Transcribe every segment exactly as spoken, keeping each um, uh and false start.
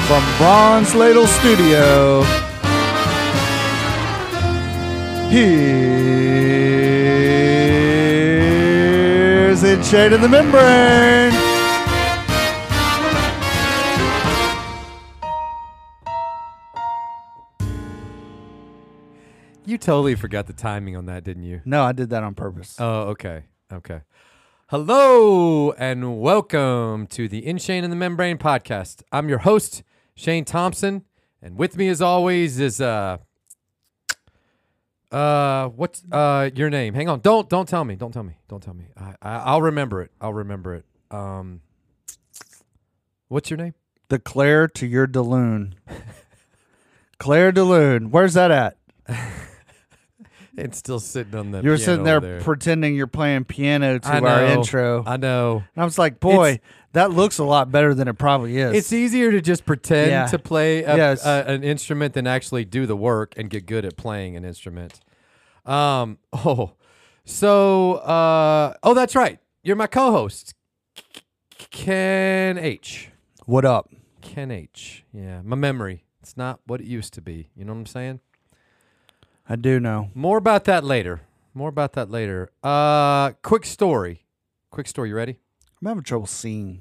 from Bronze Ladle Studio, here's In Shade of the Membrane. You totally forgot the timing on that, didn't you? No, I did that on purpose. Oh, okay. Okay. Hello and welcome to the In Shane and the Membrane podcast. I'm your host, Shane Thompson, and with me as always is uh uh what's uh your name? Hang on. Don't don't tell me. Don't tell me. Don't tell me. I, I I'll remember it. I'll remember it. Um What's your name? The Claire to your Daloon. Claire Daloon. Where's that at? It's still sitting on the You're piano sitting there, there pretending you're playing piano to I our know. intro. I know. And I was like, boy, It's- that looks a lot better than it probably is. It's easier to just pretend Yeah. to play a, Yes. a, an instrument than actually do the work and get good at playing an instrument. Um. Oh, so uh. Oh, that's right. You're my co-host, Ken H. What up? Ken H. Yeah, my memory. It's not what it used to be. You know what I'm saying? I do know. More about that later. More about that later. Uh, quick story. Quick story. You ready? I'm having trouble seeing.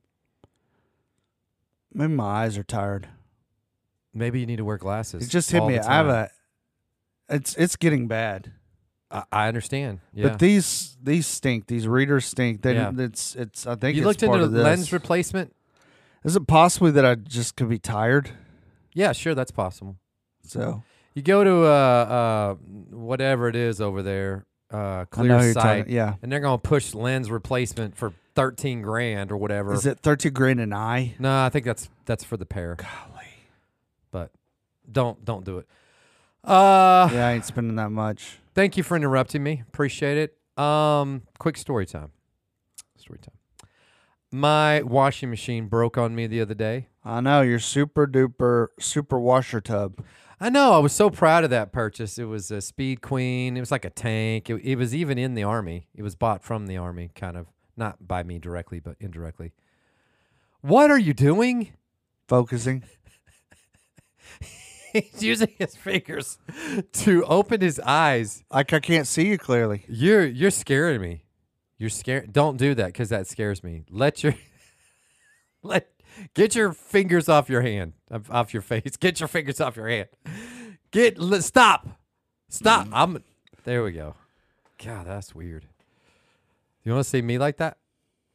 Maybe my eyes are tired. Maybe you need to wear glasses. It just hit all me. the I have time. a. It's it's getting bad. I, I understand. Yeah. But these these stink. These readers stink. They, Yeah. It's it's. I think you it's looked part into of this. lens replacement. Is it possibly that I just could be tired? Yeah, sure, that's possible. So You go to uh, uh, whatever it is over there, uh, I know Clear who you're Sight, talking. Yeah. and they're gonna push lens replacement for thirteen grand or whatever. Is it thirty grand an eye? No, I think that's that's for the pair. Golly. But don't don't do it. Uh, Yeah, I ain't spending that much. Thank you for interrupting me. Appreciate it. Um, quick story time. Story time. My washing machine broke on me the other day. I know your super duper super washer tub. I know. I was so proud of that purchase. It was a Speed Queen. It was like a tank. It, it was even in the Army. It was bought from the Army, kind of. Not by me directly, but indirectly. What are you doing? Focusing. He's using his fingers to open his eyes. Like I can't see you clearly. You're you're scaring me. You're scared. Don't do that because that scares me. Let your let get your fingers off your hand, off- off your face. Get your fingers off your hand. Get li- stop, stop. I'm there. We go. God, that's weird. You want to see me like that?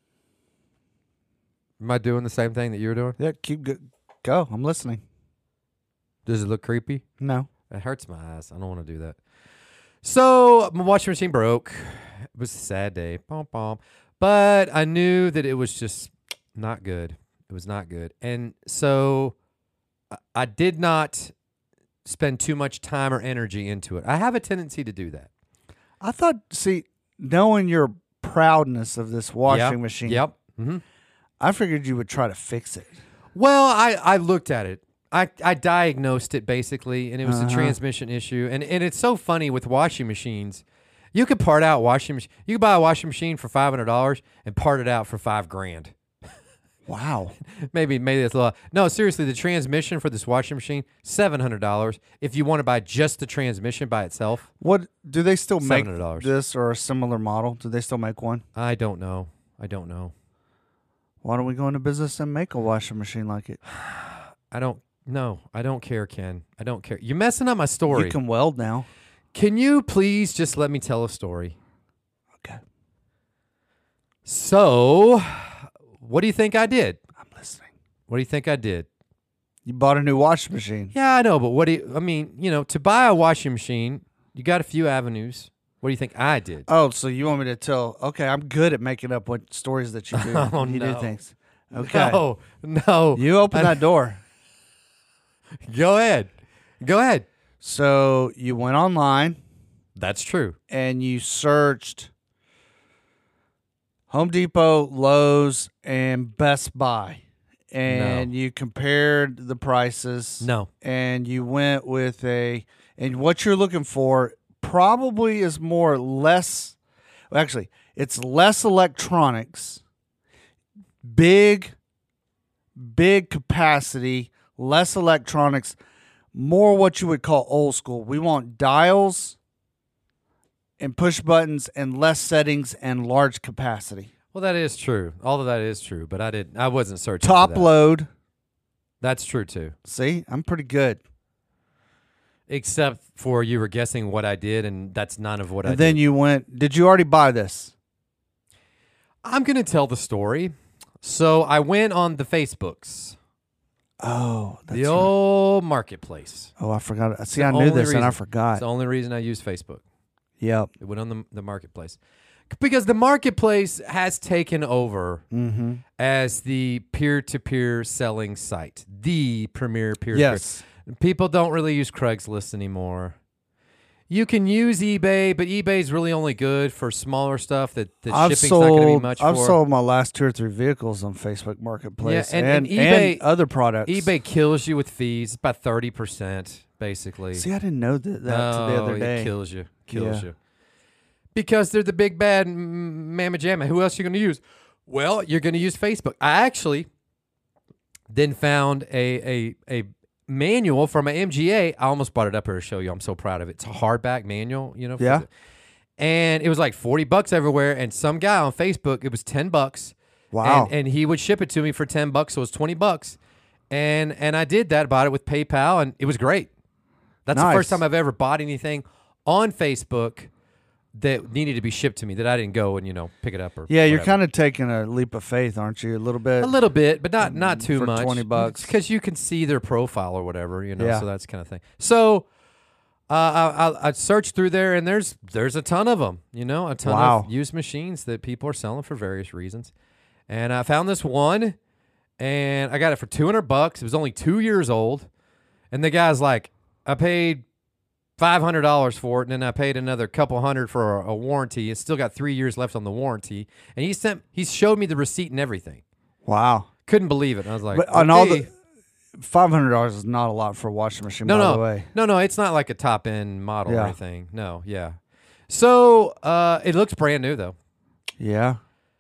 Am I doing the same thing that you're doing? Yeah, keep go. go. I'm listening. Does it look creepy? No. It hurts my eyes. I don't want to do that. So my washing machine broke. It was a sad day. Bom, bom. But I knew that it was just not good. It was not good. And so I- I did not spend too much time or energy into it. I have a tendency to do that. I thought, see, knowing your proudness of this washing Yep. machine, Yep. hmm I figured you would try to fix it. Well, I, I looked at it. I, I diagnosed it basically, and it was Uh-huh. a transmission issue. And, and it's so funny with washing machines. You could part out washing machine. You could buy a washing machine for five hundred dollars and part it out for five grand. Wow. maybe maybe that's a lot. No, seriously, the transmission for this washing machine seven hundred dollars. If you want to buy just the transmission by itself, What do they still make seven hundred dollars. this or a similar model? Do they still make one? I don't know. I don't know. Why don't we go into business and make a washing machine like it? I don't. No, I don't care, Ken. I don't care. You're messing up my story. You can weld now. Can you please just let me tell a story? Okay. So, what do you think I did? I'm listening. What do you think I did? You bought a new washing machine. Yeah, I know, but what do you, I mean, you know, to buy a washing machine, you got a few avenues. What do you think I did? Oh, so you want me to tell? Okay, I'm good at making up what stories that you do. Oh, you no. do things. Okay. No, no. You open I- that door. Go ahead. Go ahead. So you went online That's true. and you searched Home Depot, Lowe's, and Best Buy. And No. you compared the prices. No. And you went with a, and what you're looking for probably is more less, well, actually, it's less electronics, big, big capacity, less electronics, more what you would call old school. We want dials and push buttons and less settings and large capacity. Well, that is true. All of that is true, but I didn't. I wasn't searching. Top for that. load. That's true too. See, I'm pretty good. Except for you were guessing what I did, and that's none of what And I then did. you went. Did you already buy this? I'm going to tell the story. So I went on the Facebooks, Oh, that's the right. old marketplace. Oh, I forgot. See, the I knew only this and I reason. forgot. It's the only reason I use Facebook. Yep. It went on the, the marketplace. Because the marketplace has taken over Mm-hmm. as the peer-to-peer selling site, the premier peer-to-peer. Yes. People don't really use Craigslist anymore. You can use eBay, but eBay's really only good for smaller stuff that, that I've shipping's not going to be sold. much I've for. sold my last two or three vehicles on Facebook Marketplace Yeah, and- and, and eBay- and other products. eBay kills you with fees, about thirty percent, basically. See, I didn't know that, that no, the other day. it kills you. Kills Yeah. you. Because they're the big bad m- mamma jamma. Who else are you going to use? Well, you're going to use Facebook. I actually then found a, a, a manual from an M G A. I almost brought it up here to show you. I'm so proud of it. It's a hardback manual, you know. for Yeah. the- and it was like forty bucks everywhere. And some guy on Facebook, it was ten bucks. Wow. And, and he would ship it to me for ten bucks. So it was twenty bucks. And and I did that, bought it with PayPal, and it was great. That's the Nice. first time I've ever bought anything on Facebook that needed to be shipped to me that I didn't go and, you know, pick it up or yeah, you're whatever. kind of taking a leap of faith, aren't you? A little bit. A little bit, but not not too for much. twenty bucks. Because you can see their profile or whatever, you know, Yeah. so that's kind of thing. So uh, I, I, I searched through there, and there's there's a ton of them, you know, a ton Wow. of used machines that people are selling for various reasons. And I found this one, and I got it for two hundred bucks. It was only two years old. And the guy's like, I paid five hundred dollars for it, and then I paid another couple hundred for a, a warranty. It's still got three years left on the warranty. And he sent, he showed me the receipt and everything. Wow. Couldn't believe it. And I was like, But on all okay. the five hundred dollars is not a lot for a washing machine. no, by no, the way. no, no, it's not like a top end model or Yeah. anything. No, yeah. So uh, it looks brand new though. Yeah.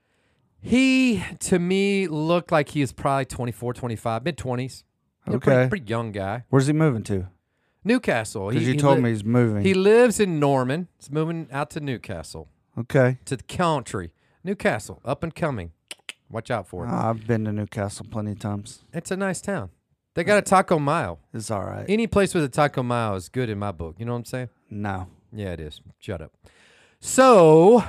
He, to me, looked like he was probably twenty-four, twenty-five, mid twenties. Okay. Pretty, pretty young guy. Where's he moving to? Newcastle. Because He- you he told li- me he's moving. He lives in Norman. He's moving out to Newcastle, okay. to the country. Newcastle, up and coming. Watch out for it. Ah, I've been to Newcastle plenty of times. It's a nice town. They got a Taco Mile. It's all right. Any place with a Taco Mile is good in my book. You know what I'm saying? No. Yeah, it is. Shut up. So,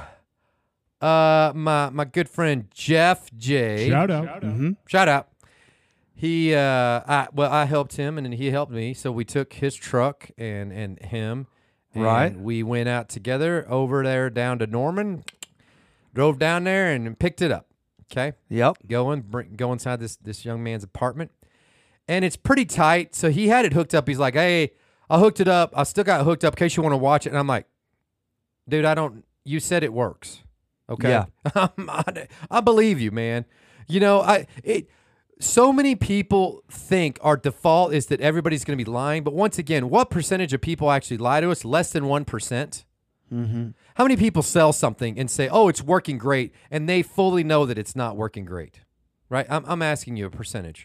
uh, my my good friend Jeff J. Shout out. Mm-hmm. Shout out. He, uh, I well, I helped him, and then he helped me. So we took his truck and and him, and Right. we went out together over there down to Norman. Drove down there and picked it up. Okay, Yep. go in, bring, go inside this this young man's apartment, and it's pretty tight. So he had it hooked up. He's like, "Hey, I hooked it up. I still got it hooked up in case you want to watch it." And I'm like, "Dude, I don't. You said it works. Okay, Yeah. I, I believe you, man. You know, I it. So many people think our default is that everybody's going to be lying, but once again, what percentage of people actually lie to us? Less than one percent. Mm-hmm. How many people sell something and say, "Oh, it's working great," and they fully know that it's not working great? Right? I'm I'm asking you a percentage.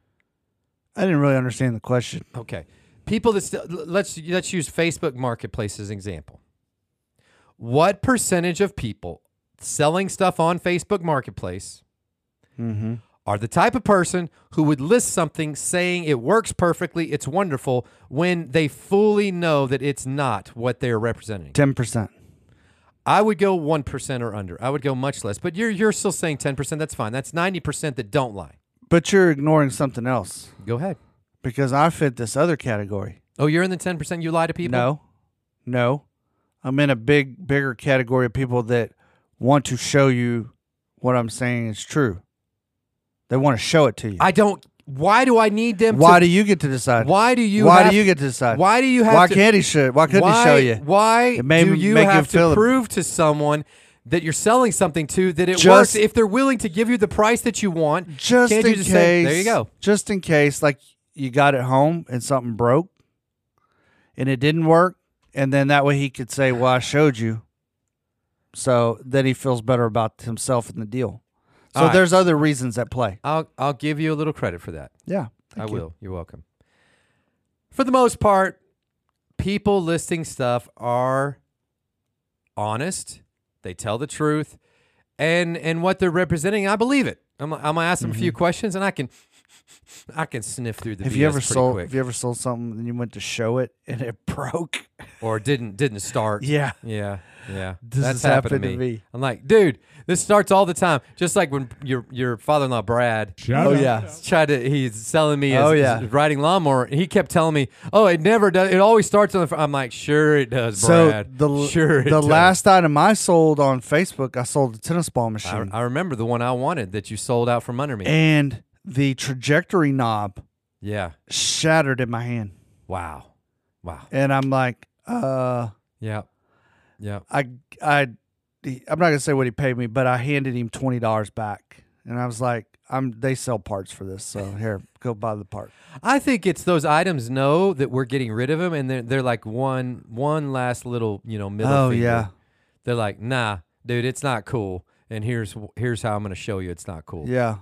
I didn't really understand the question. Okay. People that still, let's let's use Facebook Marketplace as an example. What percentage of people selling stuff on Facebook Marketplace Mm-hmm. are the type of person who would list something saying it works perfectly, it's wonderful, when they fully know that it's not what they're representing? Ten percent. I would go one percent or under. I would go much less. But you're you're still saying ten percent. That's fine. That's ninety percent that don't lie. But you're ignoring something else Go ahead. because I fit this other category. Oh, you're in the ten percent you lie to people? No, no, I'm in a big, bigger category of people that want to show you what I'm saying is true. They want to show it to you. I don't. Why do I need them Why to? do you get to decide? Why do you Why have, do you get to decide? Why do you have Why to? can't he show? Why couldn't why, he show you? Why It may do you make you have feel to it. prove to someone that you're selling something to that it Just- works if they're willing to give you the price that you want? Just Can't in you just case. say, there you go. Just in case, like you got it home and something broke, and it didn't work, and then that way he could say, "Well, I showed you," so then he feels better about himself in the deal. So All right. there's other reasons at play. I'll I'll give you a little credit for that. Yeah. I you. will. You're welcome. For the most part, people listing stuff are honest. They tell the truth, and and what they're representing, I believe it. I'm, I'm gonna ask them Mm-hmm. a few questions, and I can I can sniff through the Have B S you ever pretty sold? quick. Have you ever sold something and you went to show it and it broke? or didn't didn't start. Yeah. Yeah. Yeah. This That's has happened, happened to, to me. me. I'm like, dude, this starts all the time. Just like when your your father-in-law Brad Shout Oh out. yeah. tried to he's selling me his, Oh, yeah. his riding lawnmower. He kept telling me, "Oh, it never does. It always starts on the front." I'm like, "Sure it does, So Brad. the sure it the does." last item I sold on Facebook, I sold a tennis ball I, machine, I remember the one I wanted that you sold out from under me. and the trajectory knob yeah. shattered in my hand, Wow. Wow. and I'm like, uh, Yeah. Yeah. I I I'm not gonna say what he paid me, but I handed him twenty dollars back, and I was like, I'm they sell parts for this, so here, go buy the part. I think it's those items know that we're getting rid of them, and they're they're like one one last little you know middle Oh, finger. yeah. They're like, nah, dude, it's not cool, and here's here's how I'm gonna show you it's not cool. Yeah,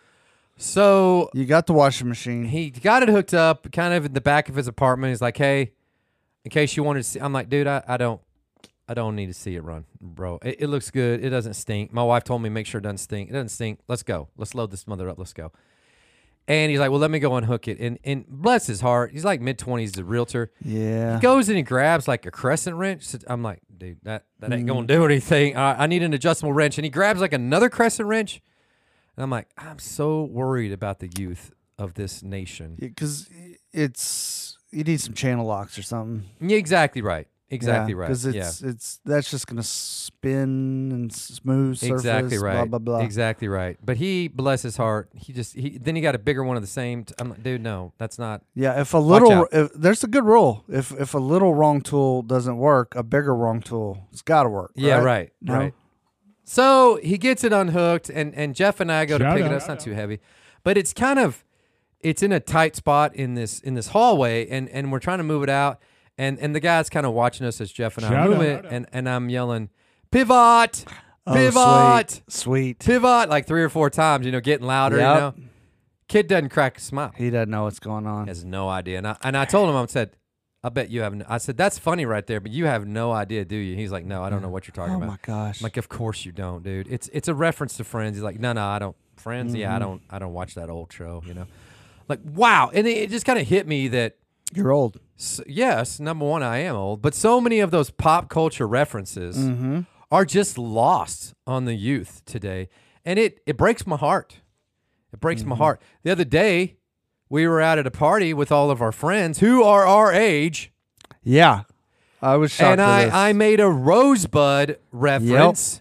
So you got the washing machine. he got it hooked up, kind of in the back of his apartment. He's like, hey, in case you wanted to see, I'm like, dude, I, I don't. I don't need to see it run, bro. It, it looks good. It doesn't stink. My wife told me make sure it doesn't stink. It doesn't stink. Let's go. Let's load this mother up. Let's go. And he's like, well, let me go unhook it. And and bless his heart, he's like mid twenties, a realtor. yeah, He goes and he grabs like a crescent wrench. I'm like, dude, that, that ain't Mm. gonna do anything. I, I need an adjustable wrench. And he grabs like another crescent wrench. And I'm like, I'm so worried about the youth of this nation. because it's you need some channel locks or something. Yeah, exactly right. Exactly right. Because yeah. it's it's that's just gonna spin and smooth surface. Exactly right. Blah blah blah. Exactly right. But he, bless his heart, he just he then he got a bigger one of the same. T- I'm like, dude, no, that's not. Yeah, if a little, out. if, there's a good rule. If if a little wrong tool doesn't work, a bigger wrong tool, it's got to work. Yeah, right. right, No? right. So he gets it unhooked, and and Jeff and I go to Shout pick out. it up. It's not too heavy, but it's kind of it's in a tight spot in this in this hallway, and and we're trying to move it out, and and the guy's kind of watching us as Jeff and I Shout move out. it, and and I'm yelling, pivot, Oh, pivot, sweet, sweet. pivot, like three or four times, you know, getting louder. Yep. You know, kid doesn't crack a smile. He doesn't know what's going on. Has no idea. And I, and I told him, I said, I bet you have. No, I said, that's funny right there, but you have no idea, do you? He's like, no, I don't know what you're talking Oh about. my gosh. I'm like, of course you don't, dude. It's it's a reference to Friends. He's like, no, no, I don't. Friends, yeah, I Mm-hmm. don't. I don't watch that old show. You know, like wow. And it, it just kind of hit me that You're old. s yes, number one, I am old, but so many of those pop culture references Mm-hmm. are just lost on the youth today, and it it breaks my heart. It breaks Mm-hmm. my heart. The other day, we were out at a party with all of our friends who are our age, Yeah, I was shocked. and at I this. I made a Rosebud reference.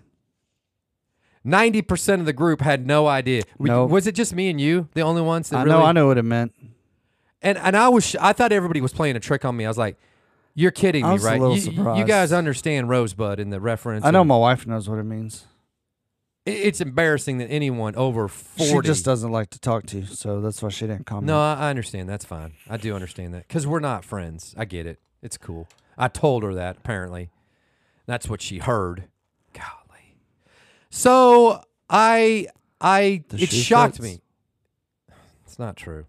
Ninety percent of the group had no idea. We- Nope. Was it just me and you, the only ones that I really? know. I know what it meant. And and I was sh- I thought everybody was playing a trick on me. I was like, "You're kidding I me, was a right? little You, you surprised. guys understand Rosebud in the reference? I know and my wife knows what it means. it- It's embarrassing that anyone over forty. She just doesn't like to talk to you, so that's why she didn't comment. No, I I understand. That's fine. I do understand that because we're not friends. I get it. It's cool. I told her that. Apparently, that's what she heard. Golly. So I, I, The it shoe shocked fits? me. It's not true.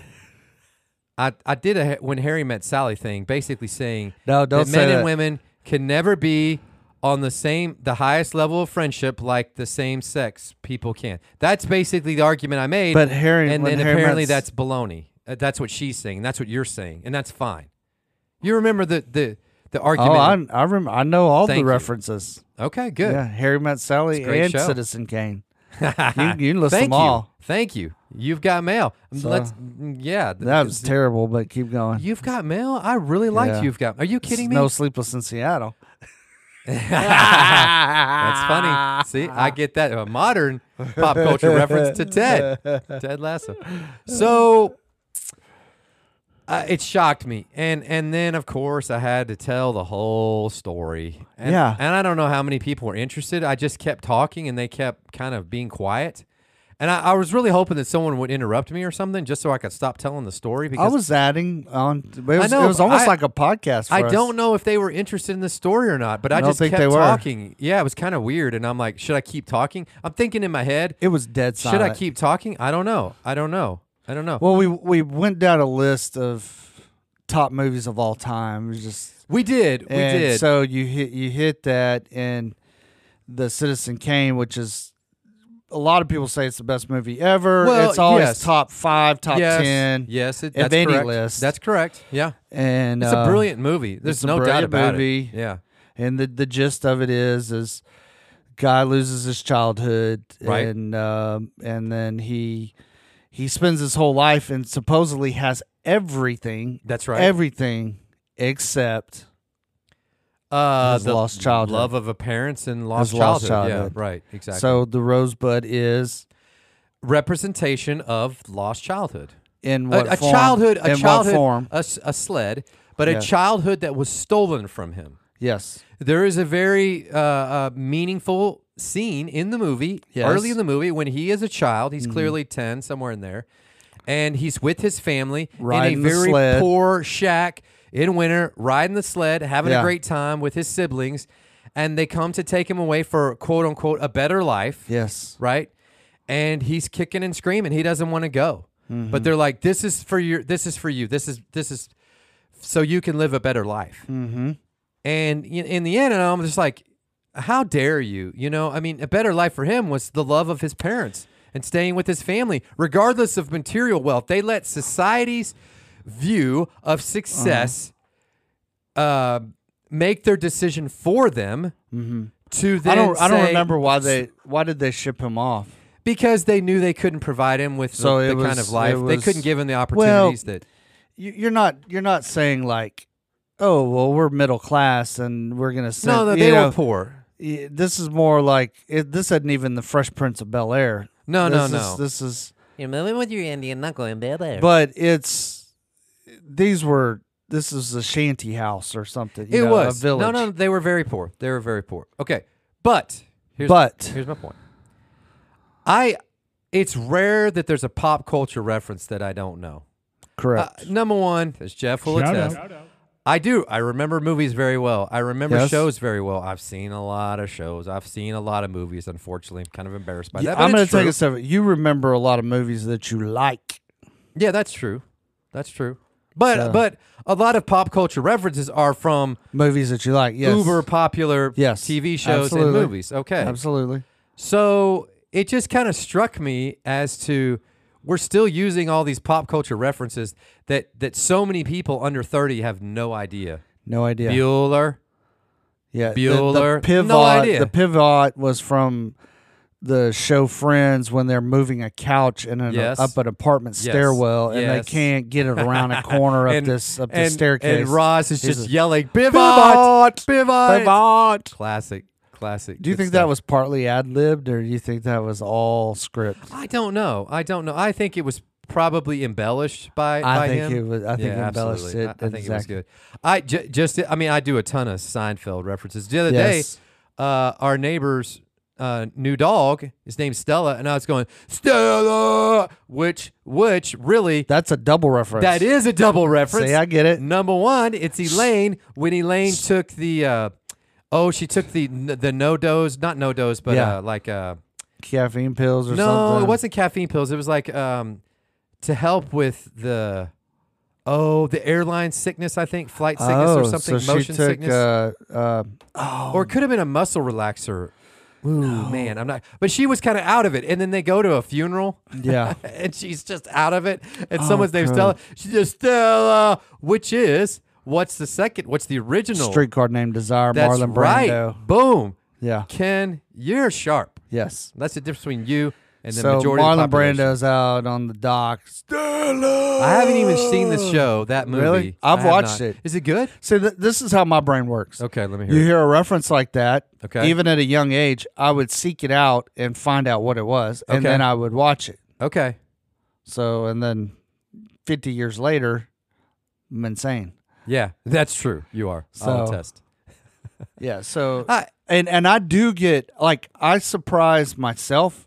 I, I did a when Harry met Sally thing, basically saying no, don't that say men that. and women can never be on the same, the highest level of friendship like the same sex people can. That's basically the argument I made. But Harry, And when then Harry apparently met- that's baloney. Uh, That's what she's saying. That's what you're saying, and that's fine. You remember the the the Oh, argument? I I remember. I know all Thank the you. references. okay, good. Yeah, Harry Met Sally It's a great and show. Citizen Kane. You, you can list Thank them all. you. Thank you. You've got mail. So, Let's. mm, Yeah. th- That was th- terrible, but keep going. You've got mail. I really liked Yeah. You've got. Are you kidding me? No Sleepless in Seattle. That's funny. See, I get that. A modern pop culture reference to Ted. Ted Lasso. So uh, it shocked me. And and then, of course, I had to tell the whole story. And, Yeah. And I don't know how many people were interested. I just kept talking, and they kept kind of being quiet. And I, I was really hoping that someone would interrupt me or something just so I could stop telling the story. I Because was adding on. It was, know, it was but almost I- like a podcast. For I us. don't know if they were interested in the story or not, but I, I don't just think kept they were. talking. Yeah, it was kind of weird. And I'm like, should I keep talking? I'm thinking in my head, It was dead silent. should I keep talking? I don't know. I don't know. I don't know. Well, we we went down a list of top movies of all time. It was just we did. We and did. So you hit you hit that, and the Citizen Kane, which is a lot of people say it's the best movie ever. Well, it's always yes. top five, top yes. ten. Yes, it, of that's any correct. list. That's correct. Yeah. And It's uh, a brilliant movie. There's it's a no doubt brilliant about movie. it. Yeah. And the the gist of it is is guy loses his childhood, Right. and um, and then he he spends his whole life and supposedly has everything, That's right. everything except uh, his the lost childhood. love of a parents and lost, His lost childhood. childhood. Yeah, right. Exactly. So the Rosebud is representation of lost childhood. in A, what a form? childhood, a in childhood, what form? A, s- a sled, but a Yes. childhood that was stolen from him. Yes. There is a very uh, uh, meaningful scene in the movie, Yes. Mm-hmm. early in the movie, when he is a child. He's clearly ten, somewhere in there, and he's with his family Riding in the a very sled. poor shack in winter, riding the sled, having Yeah. a great time with his siblings, and they come to take him away for quote unquote a better life. Yes. Right? And he's kicking and screaming. He doesn't want to go. Mm-hmm. But they're like, this is for your this is for you. This is this is so you can live a better life. Mm-hmm. And in in the end, I'm just like, how dare you? You know, I mean, a better life for him was the love of his parents and staying with his family, regardless of material wealth. They let society's view of success uh, make their decision for them. Mm-hmm. To then I don't. I don't say- remember why they. Why did they ship him off? because they knew they couldn't provide him with So the, it the kind was- of life. it They was- couldn't give him the opportunities that. You, you're not. You're not saying like, oh well, we're middle class and we're gonna. Send, No, no, you they know, were poor. y- This is more like it, this isn't even the Fresh Prince of Bel Air. No, no, this no. Is, this is. You're moving with your Indian knuckle in bed there. But it's. These were. This is a shanty house or something. you It know, was a village. no, no. They were very poor. They were very poor. Okay, but here's But- here's my point. I, it's rare that there's a pop culture reference that I don't know. Uh, Correct. number one, as Jeff will Shout attest, out. I do. I remember movies very well. I remember Yes. shows very well. I've seen a lot of shows. I've seen a lot of movies. Unfortunately, I'm kind of embarrassed by Yeah, that. But I'm going it's to take true. a step. You remember a lot of movies that you like. Yeah, that's true. That's true. But So- but a lot of pop culture references are from Movies that you like. Yes. uber popular Yes, T V shows absolutely. and movies. Okay. Absolutely. So it just kind of struck me as to we're still using all these pop culture references that that so many people under thirty have no idea. No idea. Bueller. Yeah, the- Bueller. The, pivot. No idea. The pivot was from the show Friends when they're moving a couch in an Yes. up an apartment Yes. stairwell, and Yes. they can't get it around a corner up And- this up the and, staircase. And Ross is He's just a- yelling, pivot, Pivot! pivot, Pivot! Classic, classic. Do you Good think that stuff. was partly ad libbed, or do you think that was all script? I don't know. I don't know. I think it was probably embellished by, I by think him. it was. I think yeah, embellished absolutely. it. I, I think it was exactly. good. I j- just, I mean, I do a ton of Seinfeld references. The other Yes. day, uh, our neighbor's uh, new dog, his name's Stella, and I was going Stella, which, which really, That's a double reference. that is a double reference. See, I get it. Number one, it's Elaine when Elaine took the, uh, oh, she took the the no dose, not no dose, but Yeah. uh, like uh, Caffeine pills or no, something. it wasn't caffeine pills. It was like um, to help with the oh the airline sickness. I think flight sickness oh, or something, so motion she took, sickness, Uh, uh, oh, or it could have been a muscle relaxer. Ooh, man, I'm not. But she was kind of out of it, and then they go to a funeral. yeah. And she's just out of it. And Oh, someone's named God. Stella. She's just Stella, which is what's the second? What's the original? Streetcar Named Desire, That's Marlon right. Brando. Boom, Yeah. Ken, you're sharp. Yes. That's the difference between you and the So majority of the Marlon population. Brando's out on the dock. Stella. I haven't even seen the show, that movie. Really? I've I have watched not. it. Is it good? See, th- this is how my brain works. Okay, let me hear You it. hear a reference like that, Okay. even at a young age, I would seek it out and find out what it was, and Okay. then I would watch it. Okay. So, and then fifty years later, I'm insane. Yeah, that's true. You are. I'll So- attest. Yeah. So, I, and and I do get like I surprise myself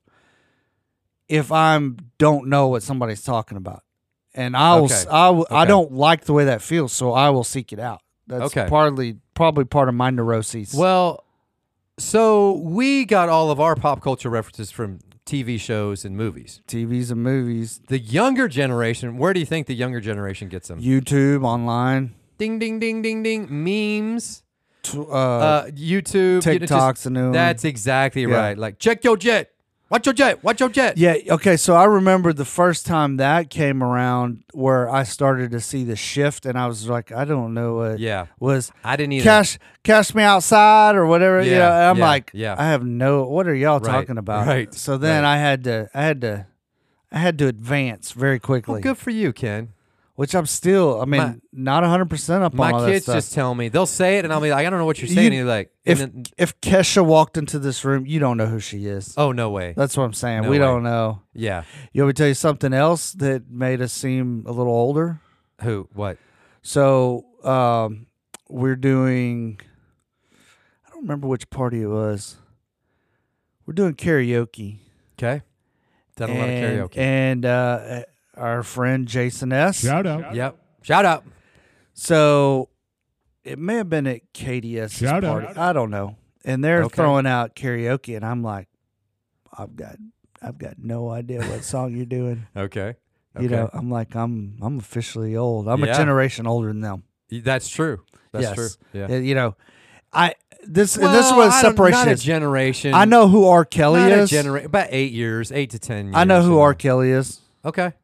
if I'm don't know what somebody's talking about, and I will Okay. s- I will- I Okay. don't like the way that feels, so I will seek it out. That's Okay. partly probably part of my neuroses. well, so we got all of our pop culture references from T V shows and movies. T Vs and movies, The younger generation, where do you think the younger generation gets them? YouTube, online, Ding, ding, ding, ding, ding. Memes, t- uh, uh, YouTube. you know, just- TikToks, and new. That's exactly Yeah. right. Like, check your jet. Watch your jet. Watch your jet. Yeah. Okay. So I remember the first time that came around where I started to see the shift, and I was like, I don't know what Yeah. was I didn't either. cash cash me outside or whatever. Yeah, Yeah. And I'm yeah, like, yeah. I have no. What are y'all Right, talking about? right, So then right. I had to. I had to. I had to advance very quickly, Well, good for you, Ken. which I'm still. I mean, My- not one hundred percent up My on all that kids stuff. just tell me. They'll say it, and I'll be like, I don't know what you're You- saying. and you're like, and if then- if Kesha walked into this room, you don't know who she is. oh, no way. That's what I'm saying. No we way. don't know. Yeah. You want me to tell you something else that made us seem a little older? Who? What? So um, we're doing. I don't remember which party it was. We're doing karaoke. Okay. Done a lot of And- karaoke. And uh, our friend Jason S. Shout out. Yep. Shout out. So it may have been at K D S's Shout out. party. I don't know. And they're Okay. throwing out karaoke, and I'm like, I've got, I've got no idea what song you're doing. Okay. You Okay. know, I'm like, I'm, I'm officially old. I'm Yeah. a generation older than them. That's true. That's Yes. true. Yeah. Uh, You know, I this Well, and this is what I don't- separation not a is. generation. I know who R. Kelly Not a is. genera- about eight years, eight to ten years. I know who you R. Kelly is, Okay.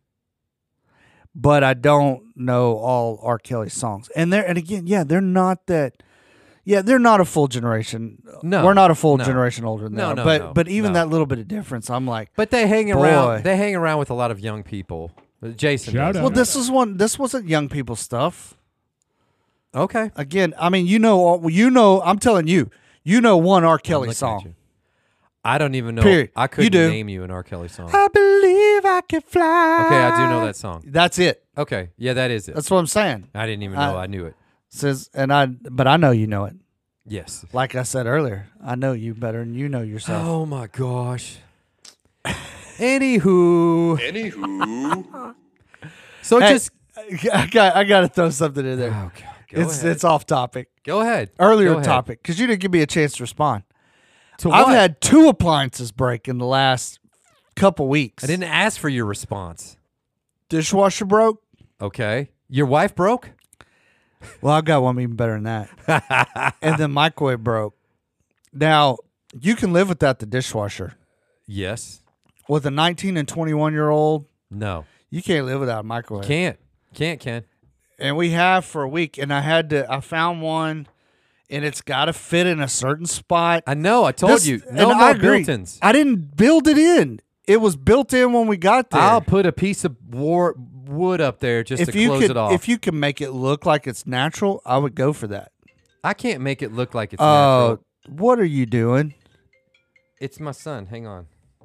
but I don't know all R. Kelly songs. And they're and again, yeah, they're not that. Yeah, they're not a full generation. No, we're not a full no. generation older than No, them. no, but no, but even no. that little bit of difference, I'm like, But they hang Boy. around. They hang around with a lot of young people. Jason. Shout does. out. well, this is one. This wasn't young people stuff. Okay. Again, I mean, you know, all- you know, I'm telling you, you know, one R. I'm Kelly looking at song. you. I don't even know. Period. I You couldn't do. name you an R. Kelly song. I believe I can fly. Okay, I do know that song. That's it. Okay, yeah, that is it. That's what I'm saying. I didn't even I- know. I knew it. Says, and I, but I know you know it. Yes. Like I said earlier, I know you better than you know yourself. Oh my gosh. Anywho. Anywho. So Hey, just. I got, I got to throw something in there. Oh, God. Go it's, ahead. it's off topic. Go ahead. Earlier Go ahead. topic because you didn't give me a chance to respond. To I've what? had two appliances break in the last couple weeks. I didn't ask for your response. Dishwasher broke. Okay. Your wife broke? Well, I got one even better than that. And then microwave broke. Now you can live without the dishwasher. Yes. With a nineteen and twenty-one year old, No. you can't live without a microwave. Can't. Can't, Ken. And we have for a week, and I had to. I found one, and it's got to fit in a certain spot. I know. I told This- you. and No I more agree. built-ins. I didn't build it in. It was built in when we got there. I'll put a piece of war- wood up there just if to you close could, it off. if you can make it look like it's natural, I would go for that. I can't make it look like it's Oh, natural. what are you doing? It's my son. Hang on.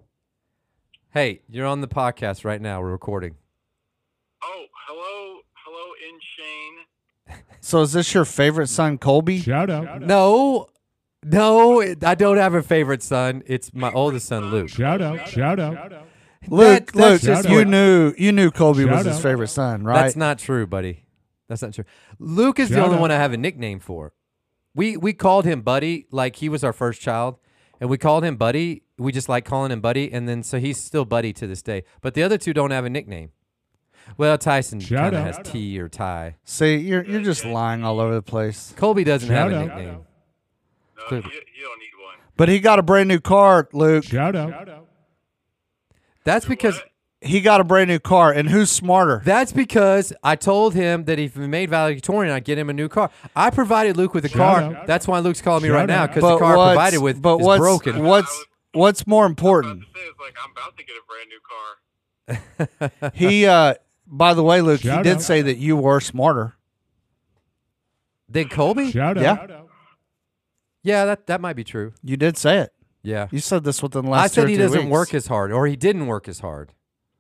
Hey, you're on the podcast right now. We're recording. Oh, hello, hello, in Shane. So is this your favorite son, Colby? Shout out. No, no, it- I don't have a favorite son. It's my oldest son, Luke. Shout out. Shout out. Luke, That- Luke, that's just you what- knew you knew Colby was Shout his out. favorite son, right? That's not true, buddy. That's not true. Luke is the Shout only out. one I have a nickname for. We we called him Buddy, like he was our first child, and we called him Buddy. We just like calling him Buddy, and then so he's still Buddy to this day. But the other two don't have a nickname. Well, Tyson Shout kind of out. has T or Ty. See, you're you're just lying all over the place. Colby doesn't Shout have a out. nickname. No, you, Clearly. you don't need one. But he got a brand new car, Luke. Shout out. That's because What? He got a brand new car, and who's smarter? that's because I told him that if we made valedictorian, I'd get him a new car. I provided Luke with a Shout car. out. That's why Luke's calling me Shout right now out. because the But car I what's- provided with but is what's, broken. What's what's more I was important? about to say, it's like I'm about to get a brand new car. He, uh, by the way, Luke, he Shout did out. say that you were smarter. Then Colby? Shout Yeah. out. Yeah, that, that might be true. You did say it. Yeah. You said this within the I last two said or he three doesn't weeks. work as hard, or he didn't work as hard.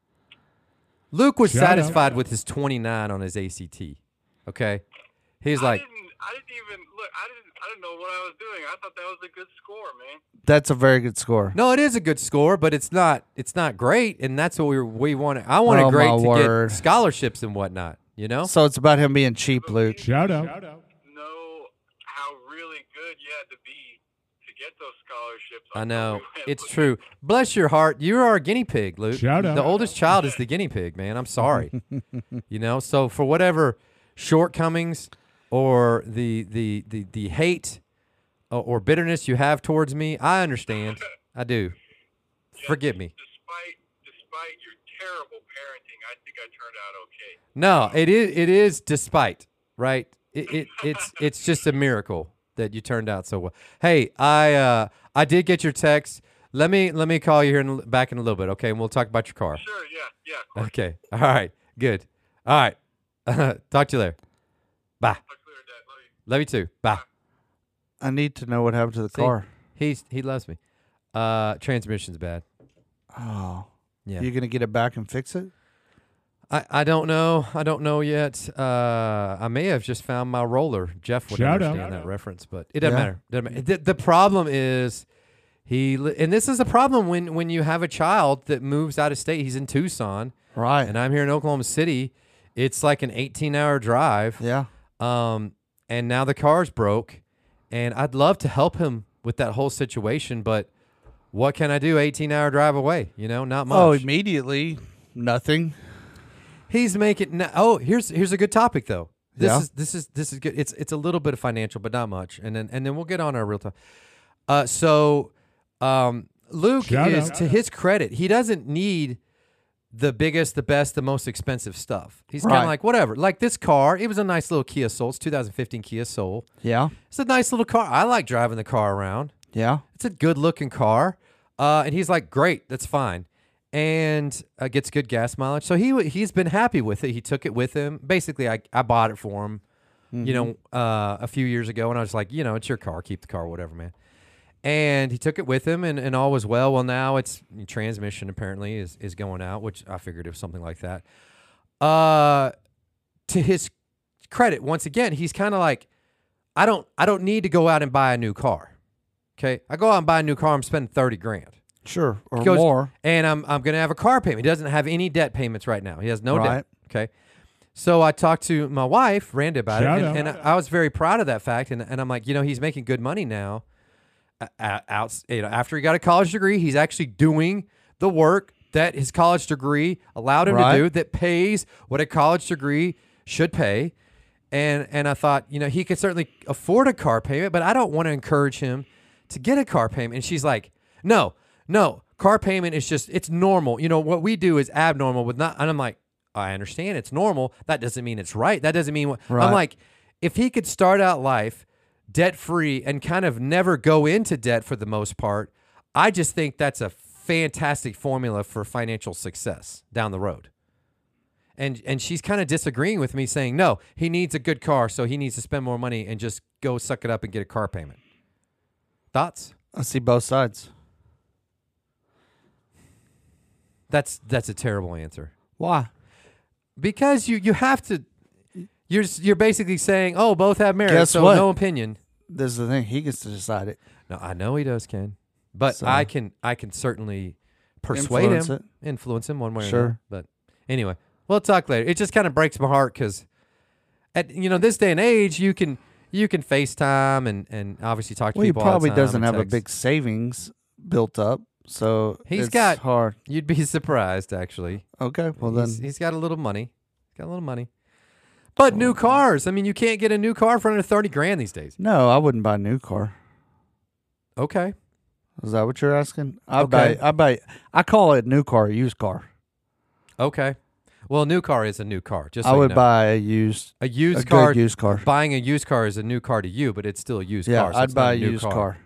Luke was Shout out. satisfied with his twenty-nine on his A C T. Okay? He's I like, didn't, I didn't even look. I didn't. I didn't know what I was doing. I thought that was a good score, man. That's a very good score. no, it is a good score, but it's not it's not great, and that's what we we want. I want Oh, it great my to word. get scholarships and whatnot, you know? So it's about him being cheap, Luke. Shout out. Know how really good you had to be to get those scholarships. I until know. we went. It's true. Bless your heart. You're our guinea pig, Luke. Shout out. The oldest child is the guinea pig, man. I'm sorry. You know, so for whatever shortcomings or the the the, the hate or, or bitterness you have towards me, I understand. I do. Yeah, Forgive me. Despite despite your terrible parenting, I think I turned out okay. No, it is it is despite, right? It, it it's it's just a miracle that you turned out so well. Hey, I uh I did get your text. Let me let me call you here in, back in a little bit, okay? And we'll talk about your car. Sure, yeah, yeah. Of course. Okay. All right. Good. All right. Talk to you later. Bye. Talk to you later, Dad. Love you. Love you too. Bye. I need to know what happened to the See? car. He's he loves me. Uh, transmission's bad. Oh, Yeah. you gonna get it back and fix it? I, I don't know. I don't know yet. Uh, I may have just found my roller. Jeff would Shout out. understand Shout that out. reference, but it doesn't Yeah. matter. Doesn't matter. The, the problem is he, li- and this is a problem when when you have a child that moves out of state. He's in Tucson, Right. and I'm here in Oklahoma City. It's like an eighteen hour drive. Yeah. Um, and now the car's broke, and I'd love to help him with that whole situation, but what can I do? eighteen hour drive away, you know, not much. Oh, immediately nothing. He's making no, oh, here's here's a good topic though. This Yeah. is this is this is good. It's it's a little bit of financial, but not much. And then and then we'll get on our real talk. Uh, so um, Luke Shout is out. to his credit, he doesn't need the biggest, the best, the most expensive stuff. He's kind Right. of like whatever. Like this car, it was a nice little Kia Soul. It's two thousand fifteen Kia Soul. Yeah. It's a nice little car. I like driving the car around. Yeah. It's a good looking car. Uh, and he's like, great, that's fine. And uh, gets good gas mileage. So he w- he's been happy with it. He took it with him. Basically, I, I bought it for him, you know, uh, a few years ago. And I was like, you know, it's your car. Keep the car, whatever, man. And he took it with him, and, and all was well. Well, now it's transmission apparently is, is going out, which I figured it was something like that. Uh, to his credit, once again, he's kind of like, I don't I don't need to go out and buy a new car. Okay, I go out and buy a new car, I'm spending thirty grand. Sure. Or He goes, more. And I'm I'm gonna have a car payment. He doesn't have any debt payments right now. He has no Right. debt. Okay. So I talked to my wife, Randy, about Shout it, out. and, and I, I was very proud of that fact. And, and I'm like, you know, he's making good money now. Uh, out, you know, after he got a college degree, he's actually doing the work that his college degree allowed him Right. to do, that pays what a college degree should pay. And and I thought, you know, he could certainly afford a car payment, but I don't want to encourage him to get a car payment. And she's like, no, no, car payment is just, it's normal. You know, what we do is abnormal with not, and I'm like, I understand it's normal. That doesn't mean it's right. That doesn't mean what, Right. I'm like, if he could start out life debt free and kind of never go into debt for the most part, I just think that's a fantastic formula for financial success down the road. And and she's kind of disagreeing with me, saying, no, he needs a good car, so he needs to spend more money and just go suck it up and get a car payment. Thoughts? I see both sides. That's that's a terrible answer. Why? Because you you have to, you're you're basically saying, oh, both have merit, Guess so what? no opinion. This is the thing. He gets to decide it. No, I know he does, Ken, but So- I can I can certainly persuade Influence him, it. influence him one way or Sure. another. But anyway, we'll talk later. It just kind of breaks my heart because, at you know this day and age, you can you can FaceTime and and obviously talk to Well, he people. all the probably time doesn't and have a text. big savings built up, so He's it's got- hard. You'd be surprised, actually. Okay, well then, he's, he's got a little money. He's got a little money. But new cars. I mean, you can't get a new car for under thirty grand these days. no, I wouldn't buy a new car. Okay. Is that what you're asking? I Okay. buy. I buy. I call it new car, used car. Okay. Well, a new car is a new car. Just so I you would know. buy a used, a used a car. good used car. Buying a used car is a new car to you, but it's still a used Yeah, car. so I'd it's not buy a new used car.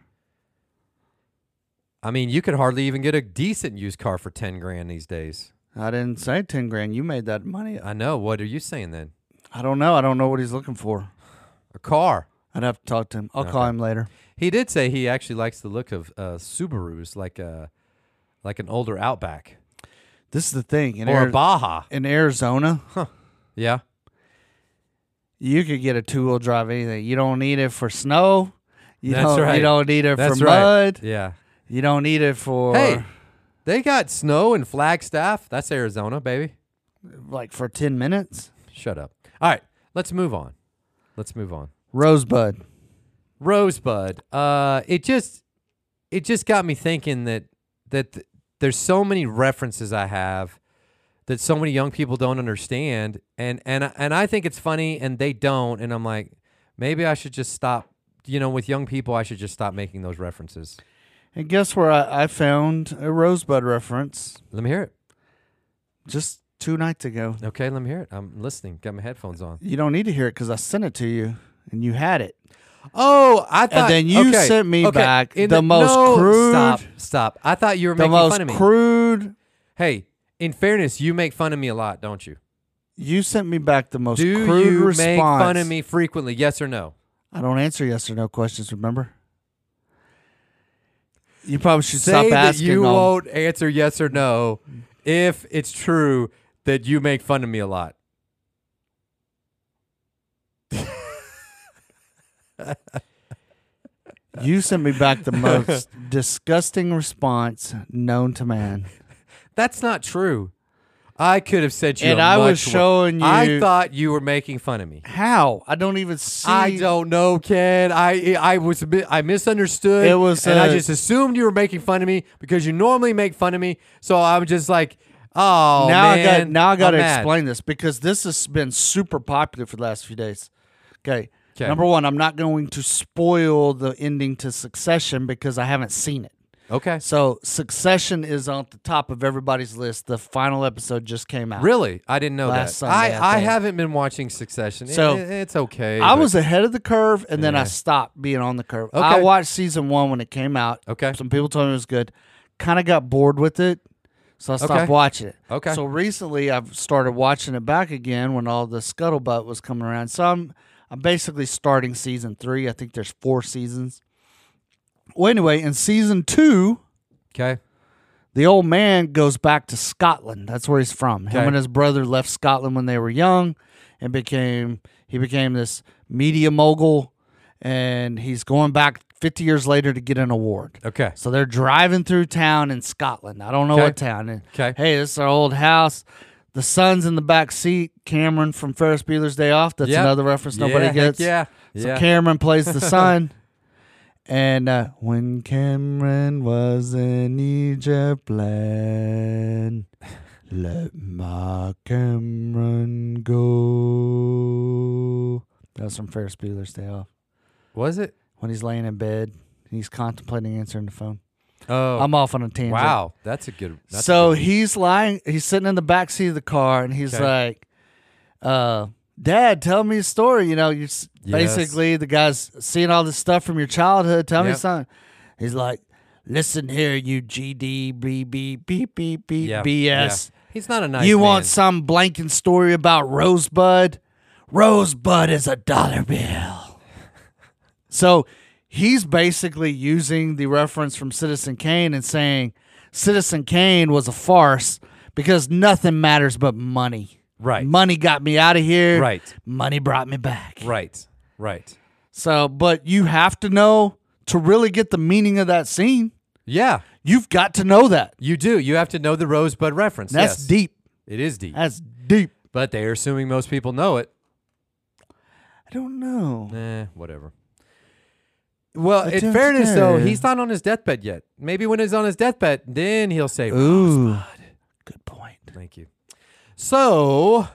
I mean, you could hardly even get a decent used car for ten grand these days. I didn't say ten grand. You made that money. I know. What are you saying then? I don't know. I don't know what he's looking for. A car. I'd have to talk to him. I'll call Okay. him later. He did say he actually likes the look of uh, Subarus, like a like an older Outback This is the thing. In, or Ari- a Baja. in Arizona, Yeah. you could get a two wheel drive anything. You don't need it for snow. You That's don't. right. You don't need it That's for right. mud. Yeah. You don't need it for Hey, they got snow in Flagstaff. That's Arizona, baby. like for ten minutes. Shut up. All right, let's move on. Let's move on. Rosebud. Rosebud. Uh, it just it just got me thinking that that th- there's so many references I have that so many young people don't understand, and and I- and I think it's funny, and they don't, and I'm like, maybe I should just stop. You know, with young people, I should just stop making those references. And guess where I, I found a Rosebud reference Let me hear it. just two nights ago. Okay, let me hear it. I'm listening. Got my headphones on. You don't need to hear it because I sent it to you and you had it. Oh, I thought. then you okay, sent me okay, back in the most no, crude- Stop, stop. I thought you were The making most fun of me. crude. Hey, in fairness, you make fun of me a lot, don't you? You sent me back the most Do crude you response. make fun of me frequently? Yes or no? I don't answer yes or no questions, remember? You probably should Say stop that asking you them. won't answer yes or no if it's true that you make fun of me a lot. You sent me back the most disgusting response known to man. That's not true. I could have sent you And a I was much more- showing you- I thought you were making fun of me. How? I don't even see. I don't know, Ken. I I was a bit, I misunderstood. It was, and I uh, just assumed you were making fun of me because you normally make fun of me. So I'm just like, oh now man, I got now I got to I'm mad. explain this because this has been super popular for the last few days. Okay. 'Kay. Number one, I'm not going to spoil the ending to Succession because I haven't seen it. Okay, So Succession is on the top of everybody's list. The final episode just came out. really, I didn't know Last that. Sunday, I I I think. haven't been watching Succession. So, It- it's okay. I but- was ahead of the curve, and then I Yeah. stopped being on the curve. Okay. I watched season one when it came out. Okay. Some people told me it was good. Kind of got bored with it, so I stopped Okay. watching it. Okay. So recently, I've started watching it back again when all the scuttlebutt was coming around. So I'm I'm basically starting season three. I think there's four seasons. Well, anyway, in season two, okay. the old man goes back to Scotland. That's where he's from. Him Okay. and his brother left Scotland when they were young, and became he became this media mogul, and he's going back fifty years later to get an award. Okay. So they're driving through town in Scotland. I don't know Okay. what town. And, Okay. Hey, this is our old house. The son's in the back seat. Cameron from Ferris Bueller's Day Off. That's Yep. another reference nobody yeah, heck gets. Yeah. So yeah. Cameron plays the son. And uh, when Cameron was in Egypt land, let my Cameron go. That's from Ferris Bueller's Day Off. Was it? When he's laying in bed, he's contemplating answering the phone. Oh. I'm off on a tangent. wow. That's a good. That's a So good- he's lying. He's sitting in the back seat of the car, and he's Okay. like, uh, "Dad, tell me a story." You know, you s Yes. basically the guy's seeing all this stuff from your childhood. Tell me Yep. something. He's like, "Listen here, you G D B B beep beep beep Yeah, B S. yeah. He's not a nice. You man. want some blanking story about Rosebud? Rosebud is a dollar bill." So he's basically using the reference from Citizen Kane and saying Citizen Kane was a farce because nothing matters but money. Right. Money got me out of here. Right. Money brought me back. Right. Right. So, but you have to know to really get the meaning of that scene. Yeah. You've got to know that. You do. You have to know the Rosebud reference. That's yes. deep. It is deep. That's deep. But they're assuming most people know it. I don't know. Eh, whatever. Well, I in don't fairness, though, know. he's not on his deathbed yet. Maybe when he's on his deathbed, then he'll say, Ooh. Good point. Thank you. So,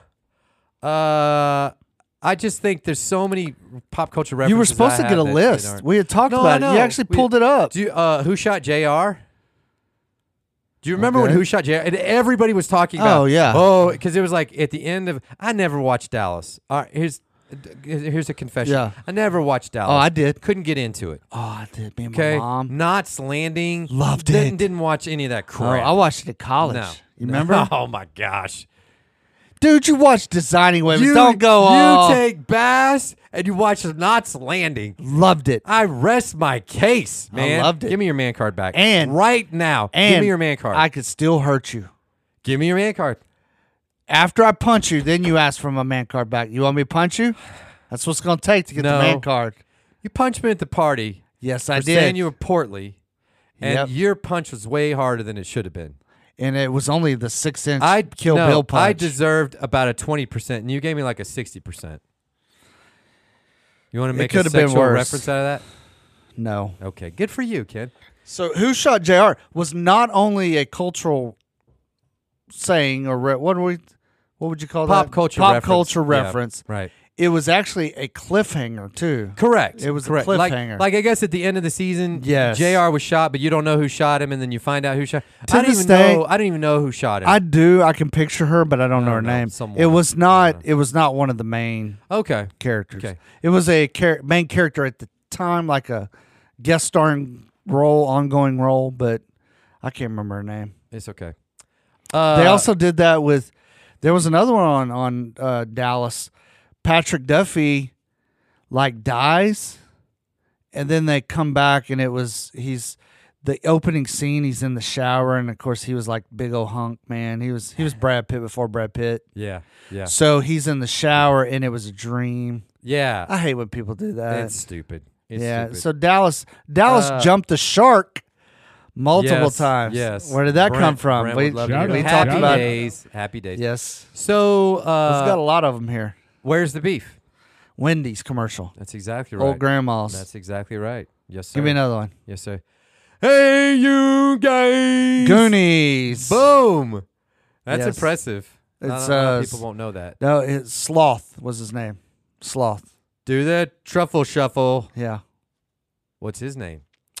uh, I just think there's so many pop culture references. You were supposed I to get have a that- that list. aren't- We had talked No, about I it. You know. actually We- pulled it up. Do you, uh, Who Shot J R? Do you remember when Okay. Who Shot J R? And everybody was talking about. Oh, yeah. Oh, because it was like at the end of. I never watched Dallas. All right, here's here's a confession. Yeah. I never watched Dallas. Oh, I did. Couldn't get into it. Oh, I did. Me and Okay. my mom. Knots Landing. Loved didn't, it. Didn't watch any of that Oh, crap. I watched it at college. No. You remember? Oh my gosh. Dude, you watched Designing Women. You Don't go You on. take Bass and you watch Knots Landing. Loved it. I rest my case, I man. loved it. Give me your man card back. And- right now. And give me your man card. I could still hurt you. give me your man card. After I punch you, then you ask for my man card back. You want me to punch you? That's what's going to take to get No. the man card. You punched me at the party Yes, for I saying did. you were portly, and Yep. your punch was way harder than it should have been. And it was only the six inch I Kill no, Bill punch. I deserved about a twenty percent, and you gave me like a sixty percent. You want to It make a could have been sexual worse. reference out of that? No. Okay, good for you, kid. So Who Shot J R was not only a cultural saying or re- what do we what would you call Pop that? culture Pop reference. culture Yeah, reference. right. It was actually a cliffhanger too. Correct. It was a correct. cliffhanger. Like, like I guess at the end of the season, Yes. J R was shot, but you don't know who shot him, and then you find out who shot. To I don't this even day- know. I don't even know who shot him. I do. I can picture her, but I don't know I her don't know. name. Someone. It was I not. don't It was not one of the main okay. characters. Okay. It was a char- main character at the time, like a guest starring role, ongoing role, but I can't remember her name. It's okay. Uh, They also did that with. There was another one on on uh, Dallas. Patrick Duffy, like dies, and then they come back, and it was he's the opening scene. He's in the shower, and of course he was like big old hunk man. He was he was Brad Pitt before Brad Pitt. Yeah. Yeah. So he's in the shower, and it was a dream. Yeah. I hate when people do that. It's stupid. It's yeah. stupid. So Dallas Dallas Uh, jumped the shark multiple Yes, times. Yes. Where did that Brent- come from? Brent we would love to Shout hear out. we that. talked Happy about days. Happy days. yes. So, We've uh, got a lot of them here. where's the beef? Wendy's commercial. That's exactly right. Old grandmas. That's exactly right. Yes, sir. Give me another one. Yes, sir. Hey, you guys. Goonies. Boom. That's Yes. impressive. It's, Not a lot of uh, people won't know that. No, it's Sloth was his name. Sloth. Do that truffle shuffle. Yeah. What's his name?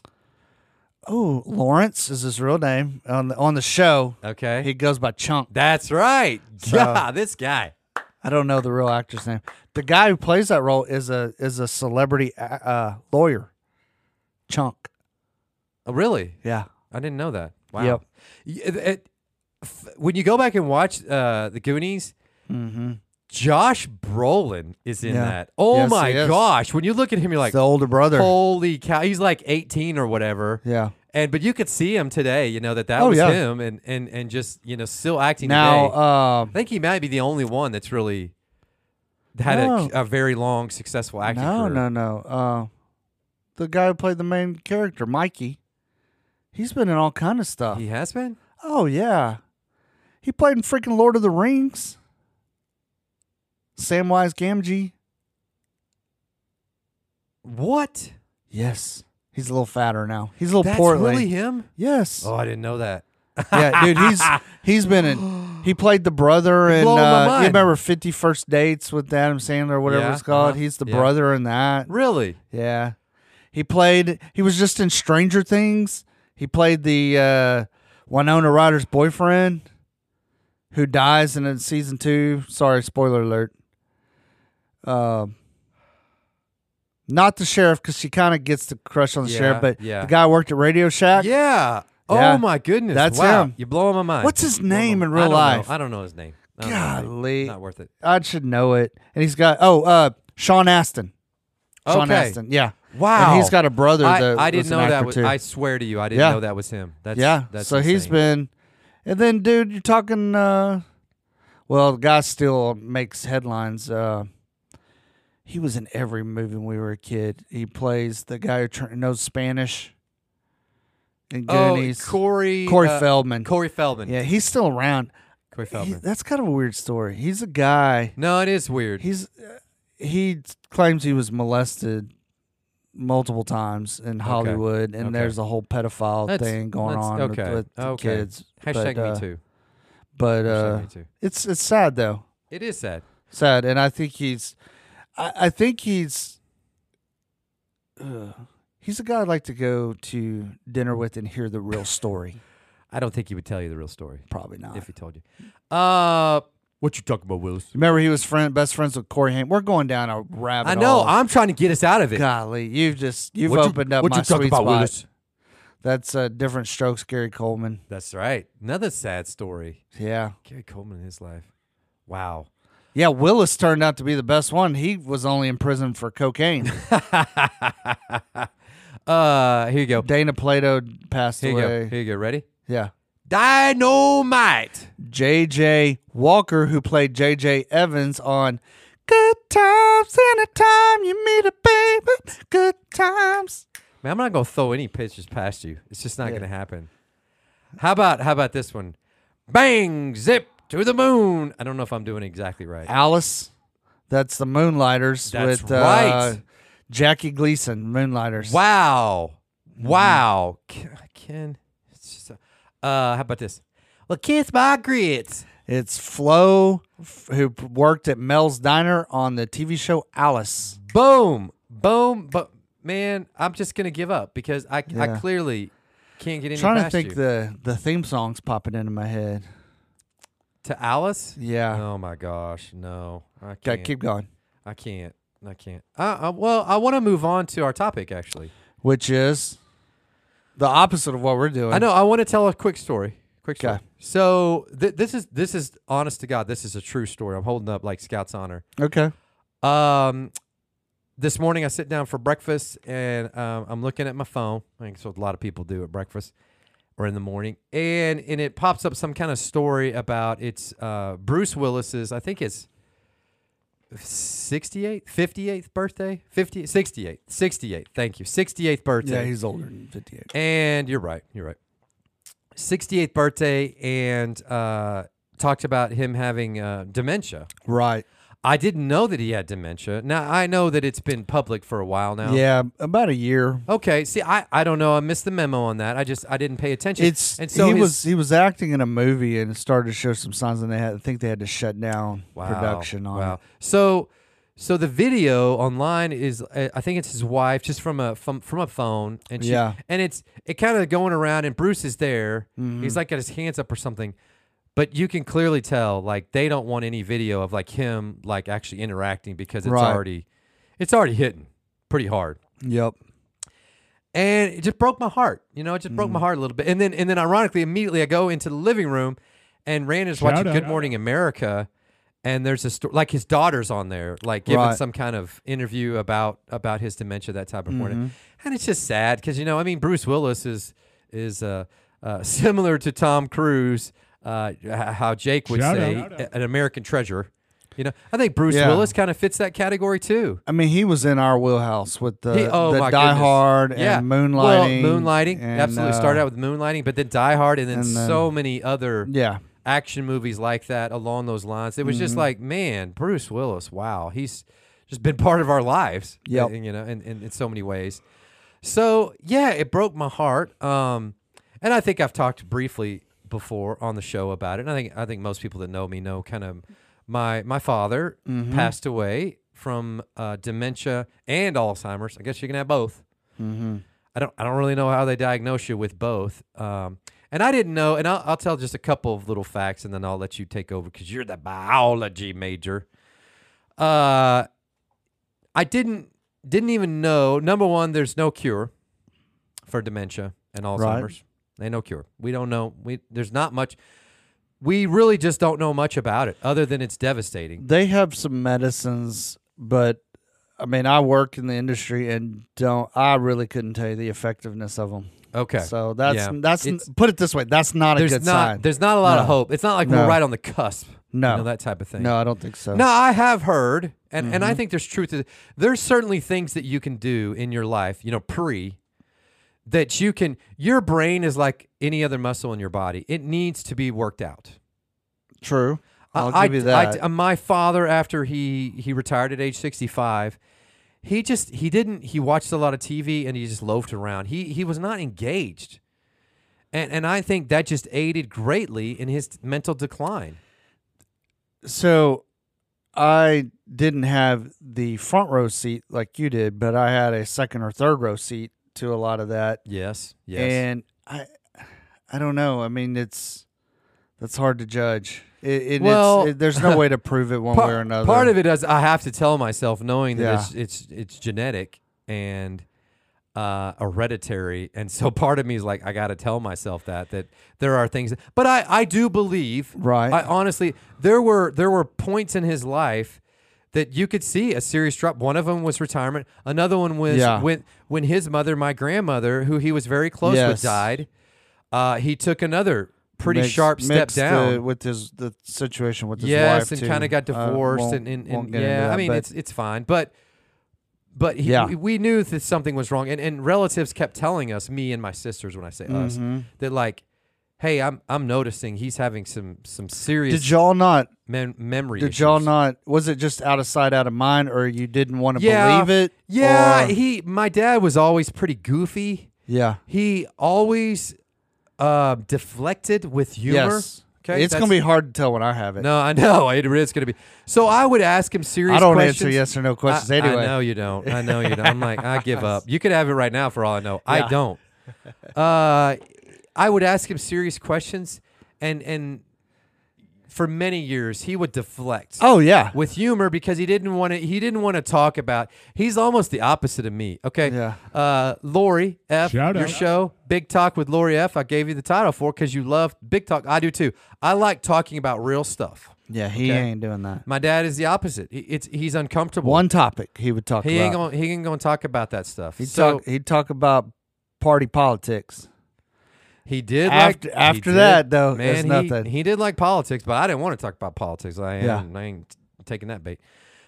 Oh, Lawrence is his real name on the on the show. Okay. He goes by Chunk. That's right. So- yeah, this guy. I don't know the real actor's name. The guy who plays that role is a is a celebrity uh, uh, lawyer. Chunk. Oh, really? Yeah. I didn't know that. Wow. Yep. Y- it- it- f- when you go back and watch uh, the Goonies, Mm-hmm. Josh Brolin is in Yeah. that. Oh Yes, my he is. gosh! When you look at him, you're like, the older brother. holy cow! He's like eighteen or whatever. Yeah. And but you could see him today. You know that that Oh, was yeah. him, and and and just you know still acting Now, today. uh, I think he might be the only one that's really had No. a, a very long, successful acting no, career. no, no. Uh, the guy who played the main character, Mikey. He's been in all kind of stuff. He has been. Oh yeah, he played in freaking Lord of the Rings. Samwise Gamgee. What? Yes, he's a little fatter now. He's a little That's portly. really him? Yes. Oh, I didn't know that. Yeah, dude. He's he's been in. He played the brother in. blowing my Uh, you mind. remember Fifty First Dates with Adam Sandler, or whatever Yeah, it's called. uh-huh, He's the yeah. brother in that. Really? Yeah. He played. He was just in Stranger Things. He played the uh, Winona Ryder's boyfriend, who dies in season two. Sorry, spoiler alert. Uh, not the sheriff, because she kind of gets the crush on the Yeah, sheriff, but yeah. the guy who worked at Radio Shack. Yeah. Yeah. Oh my goodness. That's wow. him. You're blowing my mind. What's his name in I real don't know. life? I don't know his name. I don't know his name. Golly. Not worth it. I should know it. And he's got oh, uh, Sean Astin. Sean Okay. Astin. Yeah. Wow. And he's got a brother I, that I was didn't an know that actor, was. too. I swear to you, I didn't Yeah. know that was him. That's yeah. That's so he's insane. been, and then dude, you're talking. Uh, well, the guy still makes headlines. Uh, he was in every movie when we were a kid. He plays the guy who tr- knows Spanish. In Oh, Goonies. Corey. Corey uh, Feldman. Corey Feldman. Yeah, he's still around. Corey He- Feldman. that's kind of a weird story. He's a guy. No, it is weird. He's uh, he claims he was molested multiple times in Hollywood, and Okay. there's a whole pedophile That's- thing going that's- on with- okay. with, the Okay. kids. Hashtag but, uh, me too. But Hashtag uh, me too. it's it's sad though, It is sad. sad, and I think he's, I, I think he's, uh, he's a guy I'd like to go to dinner with and hear the real story. I don't think he would tell you the real story Probably not. if he told you. Uh, what you talking about, Willis? Remember, he was friend best friends with Corey Haim. We're going down a rabbit. I know. hole. I'm trying to get us out of it. Golly, you've just you've What you- opened up what my you talking sweet about, spot. Willis? That's uh, different strokes, Gary Coleman. That's right. Another sad story. Yeah, Gary Coleman in his life. Wow. yeah. Willis turned out to be the best one. He was only in prison for cocaine. uh, here you go. Dana Plato passed Here you away. go. Here you go. Ready? Yeah. Dynamite. J J Walker, who played J J Evans on Good Times, anytime you meet a baby. Good times. Man, I'm not gonna throw any pitches past you. It's just not Yeah. gonna happen. How about how about this one? Bang, zip to the moon. I don't know if I'm doing it exactly right. Alice, that's the Moonlighters That's with right. uh, Jackie Gleason, Moonlighters. Wow. Wow. Ken, it's just a, uh, how about this? Well, kiss my grits. It's Flo, f- who p- worked at Mel's Diner on the T V show Alice. Boom. Boom. But man, I'm just going to give up because I, I Yeah. clearly can't get any Trying to past think you. the the theme song's popping into my head. To Alice? Yeah. Oh my gosh. No. I Okay, can't. keep going. I can't. I can't. Uh, uh, well, I want to move on to our topic actually. Which is the opposite of what we're doing. I know. I want to tell a quick story. Quick story. Okay. So th- this is this is honest to God. This is a true story. I'm holding up like Scout's honor. Okay. Um, this morning I sit down for breakfast and um, I'm looking at my phone. I think that's what a lot of people do at breakfast or in the morning, and and it pops up some kind of story about it's uh, Bruce Willis's. I think it's sixty-eighth, fifty-eighth birthday, fifty, sixty-eighth, sixty-eighth. Thank you, sixty-eighth birthday. Yeah, he's older than fifty-eight. And you're right. You're right. sixty-eighth birthday, and uh, talked about him having uh, dementia. Right. I didn't know that he had dementia. Now, I know that it's been public for a while now. Yeah, about a year. Okay. See, I, I don't know. I missed the memo on that. I just I didn't pay attention. It's and so he his- was he was acting in a movie and it started to show some signs, and they had I think they had to shut down wow, production on wow. it. So so the video online is uh, I think it's his wife just from a from from a phone, and she, Yeah. and it's it kind of going around, and Bruce is there. Mm-hmm. He's like got his hands up or something. But you can clearly tell, like, they don't want any video of like him like actually interacting because it's Right. already, it's already hitting pretty hard, Yep. and it just broke my heart. You know, it just broke Mm. my heart a little bit. And then, and then, ironically, immediately I go into the living room, and Randon's watching out. Good Morning America, and there's a story like his daughter's on there, like giving Right. some kind of interview about about his dementia, that type of Mm-hmm. morning, and it's just sad because you know, I mean, Bruce Willis is is uh, uh, similar to Tom Cruise. Uh, h- how Jake would Shout say, out. a- an American treasure. You know, I think Bruce Yeah. Willis kind of fits that category too. I mean, he was in our wheelhouse with the, He- oh the my Die goodness. Hard Yeah. and Moonlighting. Well, Moonlighting, and, absolutely. uh, Started out with Moonlighting, but then Die Hard, and then, and then- so many other Yeah. action movies like that along those lines. It was Mm-hmm. just like, man, Bruce Willis, wow, he's just been part of our lives. Yep. and, you know, in, in, in so many ways. So yeah, it broke my heart. Um, and I think I've talked briefly before on the show about it. And I think I think most people that know me know kind of my my father Mm-hmm. passed away from uh, dementia and Alzheimer's. I guess you can have both. Mm-hmm. I don't I don't really know how they diagnose you with both. Um, and I didn't know. And I'll, I'll tell just a couple of little facts, and then I'll let you take over because you're the biology major. Uh, I didn't didn't even know. Number one, there's no cure for dementia and Alzheimer's. Ain't no cure. We don't know. We there's not much. We really just don't know much about it, other than it's devastating. They have some medicines, but I mean, I work in the industry and don't. I really couldn't tell you the effectiveness of them. Okay. So that's Yeah. that's It's- put it this way. That's not a there's good not sign. there's not a lot of No. hope. It's not like No. we're right on the cusp. No. You know, that type of thing. No, I don't think so. No, I have heard, and, and Mm-hmm. I think there's truth to it. There's certainly things that you can do in your life, you know, pre, that you can, your brain is like any other muscle in your body. It needs to be worked out. True. I'll I, give you I- that. I- my father, after he, he retired at age sixty-five, he just, he didn't, he watched a lot of T V and he just loafed around. He, he was not engaged. And, and I think that just aided greatly in his mental decline. So I didn't have the front row seat like you did, but I had a second or third row seat to a lot of that. Yes. Yes. And I I don't know. I mean, it's that's hard to judge. It, it, Well- it's, it, there's no way to prove it one part, way or another. Part of it is I have to tell myself, knowing that Yeah. it's it's it's genetic and uh, hereditary, and so part of me is like, I got to tell myself that that there are things. But I I do believe, Right. I honestly, there were there were points in his life that you could see a serious drop. One of them was retirement. Another one was Yeah. when when his mother, my grandmother, who he was very close Yes. with, died. Uh, he took another pretty Mixed- sharp step mixed, down. uh, with his the situation with his Yes, wife and too. kind of got Uh, divorced, won't- and, and, won't and get into yeah, I that, mean but it's it's fine, but but he, Yeah. we, we knew that something was wrong, and, and relatives kept telling us, me and my sisters, when I say us, Mhm. that like, hey, I'm I'm noticing he's having some some serious Did y'all not? mem- memory. Did issues. y'all not? Was it just out of sight, out of mind, or you didn't want to Yeah. believe it? Yeah, or- he my dad was always pretty goofy. Yeah. He always uh, deflected with humor. Yes. Okay, It's gonna that's- be hard to tell when I have it. No, I know it is going to be. So I would ask him serious. I don't questions. answer yes or no questions I, anyway. I know you don't. I know you don't. I'm like, I give up. You could have it right now for all I know. I Yeah. don't. Uh, I would ask him serious questions, and and for many years he would deflect. Oh yeah. With humor because he didn't want to. He didn't want to talk about. He's almost the opposite of me. Okay. Yeah. Uh, Lori F. Shout your out. show, Big Talk with Lori F. I gave you the title for because you love Big Talk. I do too. I like talking about real stuff. Yeah, he Okay. ain't doing that. My dad is the opposite. He, it's he's uncomfortable. One topic he would talk he about. ain't going. He ain't going to talk about that stuff. he'd so talk. He'd talk about party politics. he did After- like after he that, did- though, man, it's he, nothing. he did like politics, but I didn't want to talk about politics. I ain't, Yeah. I ain't taking that bait.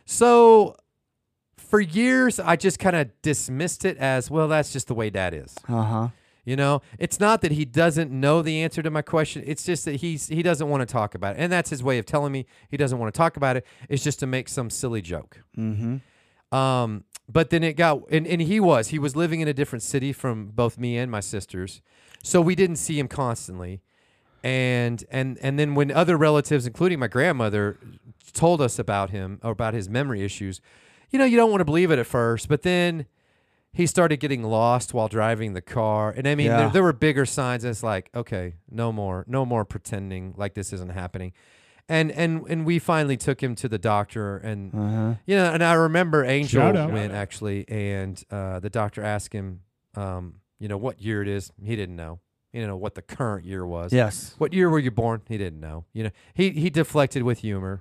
So for years, I just kind of dismissed it as well. That's just the way Dad is. Uh huh. You know, it's not that he doesn't know the answer to my question. It's just that he's he doesn't want to talk about it, and that's his way of telling me he doesn't want to talk about it. It's just to make some silly joke. Mm-hmm. Um, but then it got, and, and he was he was living in a different city from both me and my sisters, so we didn't see him constantly. And and and then when other relatives, including my grandmother, told us about him or about his memory issues, you know, you don't want to believe it at first, but then he started getting lost while driving the car. And I mean, Yeah. there, there were bigger signs. It's like, okay, no more, no more pretending like this isn't happening. And and and we finally took him to the doctor, and Uh-huh. you know, and I remember Angel Shout out. went actually, and uh, the doctor asked him, um, you know, what year it is. He didn't know. He didn't know what the current year was. Yes. What year were you born? He didn't know. You know, he he deflected with humor.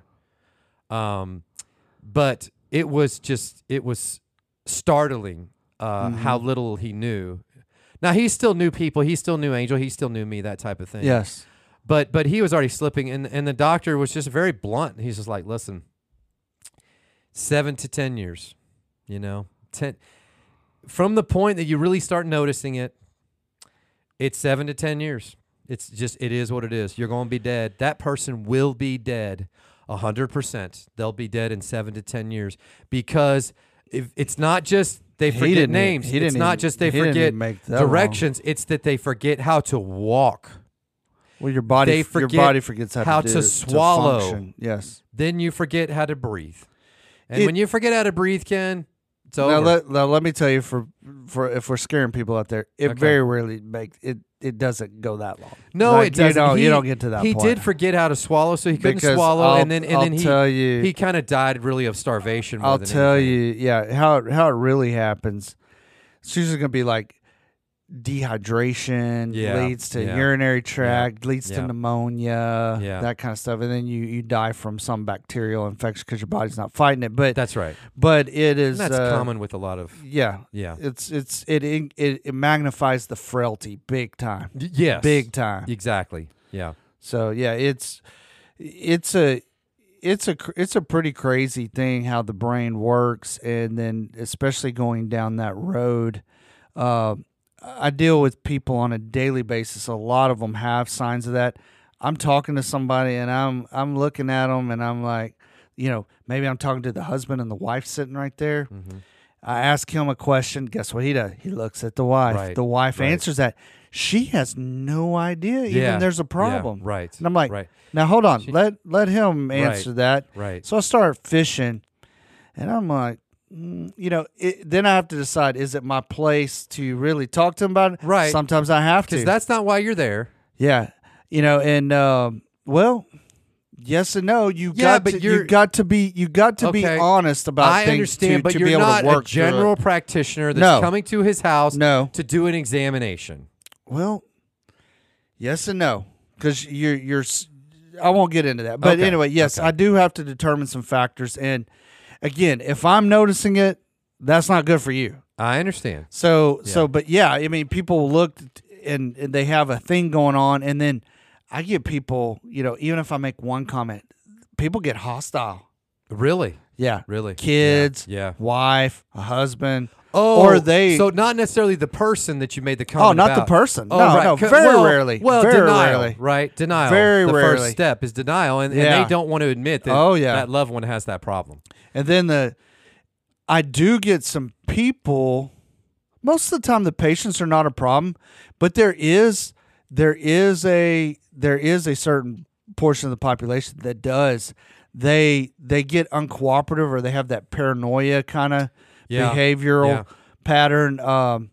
Um, but it was just it was startling uh, Mhm. how little he knew. Now he still knew people. He still knew Angel. He still knew me. That type of thing. Yes. But but he was already slipping, and and the doctor was just very blunt. He's just like, listen, seven to ten years, you know, ten from the point that you really start noticing it. It's seven to ten years. It's just it is what it is. You're going to be dead. That person will be dead, a hundred percent. They'll be dead in seven to ten years because if it's not just they He forget didn't e- names. he it's didn't not even- just they he didn't forget even make that wrong. directions. It's that they forget how to walk. Well, your body, They your forget body forgets how, how to, to do, swallow. function. Yes. Then you forget how to breathe. And It- when you forget how to breathe, Ken, it's over. Now let, now let me tell you, for for if we're scaring people out there, it Okay. very rarely make it. It doesn't go that long. no, Like, it doesn't. You don't, he, you don't get to that He point. did forget how to swallow, so he couldn't Because swallow, I'll- and then and I'll then he tell you, he kind of died really of starvation. More I'll than tell anything. you, yeah, how it, how it really happens. It's usually gonna be like dehydration Yeah, leads to yeah, urinary tract, leads yeah. to pneumonia, Yeah. that kind of stuff, and then you, you die from some bacterial infection because your body's not fighting it. But That's right. but it is And that's uh, common with a lot of Yeah, yeah. it's it's it it, it magnifies the frailty big time, Y- yes, big time. Exactly. Yeah. So yeah, it's it's a it's a cr- it's a pretty crazy thing how the brain works, and then especially going down that road. Uh, I deal with people on a daily basis. A lot of them have signs of that. I'm talking to somebody, and I'm I'm looking at them, and I'm like, you know, maybe I'm talking to the husband and the wife sitting right there. Mhm. I ask him a question. Guess what he does? He looks at the wife. Right, The wife right. answers that. She has no idea even Yeah, there's a yeah, problem. right. And I'm like, right. now hold on. She- let let him answer that. Right. So I start fishing, and I'm like, mm, you know, it, then I have to decide: is it my place to really talk to him about it? Right. Sometimes I have to. Because that's not why you're there. yeah, you know, and um, well, yes and no. You Yeah, got but to, you're- you got to be you got to be Okay. honest about I things understand, to, but to you're be able not to work a general through practitioner that's No. coming to his house it. No, to do an examination. well, yes and no, because you're you're. s- I won't get into that, but Okay, anyway, yes, okay. I do have to determine some factors, and again, if I'm noticing it, that's not good for you. I understand. So Yeah. so, but yeah, I mean, people look and, and they have a thing going on, and then I get people, you know, even if I make one comment, people get hostile. Really? Yeah, Really? kids, Yeah. yeah. wife, a husband. Oh, Or they- So not necessarily the person that you made the comment Oh, not about. the person. Oh, no, right. no, C- very well, rarely. Well, very denial, rarely. right? Denial. Very the rarely. first step is denial, and, and Yeah. they don't want to admit that Oh, yeah. that loved one has that problem. And then the, I do get some people, most of the time the patients are not a problem, but there is there is a there is a certain portion of the population that does. They they get uncooperative or they have that paranoia kind of Yeah. behavioral Yeah. pattern. Um,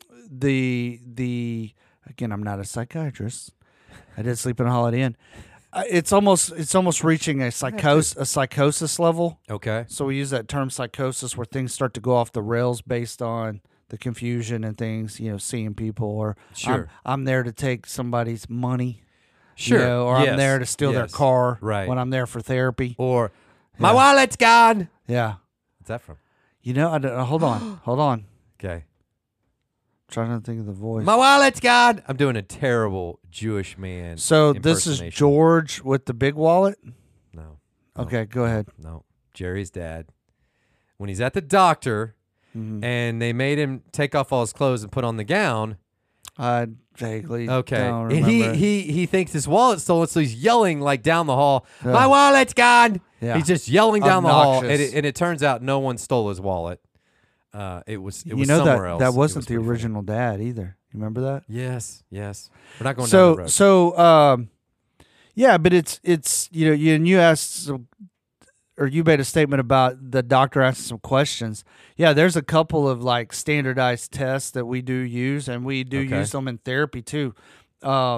the the again, I'm not a psychiatrist. I did sleep in a Holiday Inn. Uh, It's almost it's almost reaching a psychos a psychosis level. Okay. So we use that term psychosis where things start to go off the rails based on the confusion and things, you know, seeing people or Sure. I'm, I'm there to take somebody's money, Sure. you know, or Yes. I'm there to steal their Yes. car Right. when I'm there for therapy. Or my Yeah. wallet's gone. Yeah. What's that from? You know, I don't, uh, hold on. Hold on. Okay. trying to think of the voice. My wallet's gone. I'm doing a terrible Jewish man. So this is impersonation. George with the big wallet? No. Okay, go ahead. No. Jerry's dad. When he's at the doctor Mhm. and they made him take off all his clothes and put on the gown. I vaguely Okay. don't And he remember. he he thinks his wallet's stolen, so he's yelling like down the hall, Yeah. "My wallet's gone!" Yeah. He's just yelling down the hall, and Obnoxious. it, and it turns out no one stole his wallet. Uh, it was it you was know somewhere that else. that It wasn't was the pretty funny. original dad either. You remember that? Yes, yes. We're not going down so that road. so um yeah, but it's it's you know you and you asked some, or you made a statement about the doctor asking some questions. Yeah, there's a couple of like standardized tests that we do use, and we do Okay. use them in therapy too. Uh,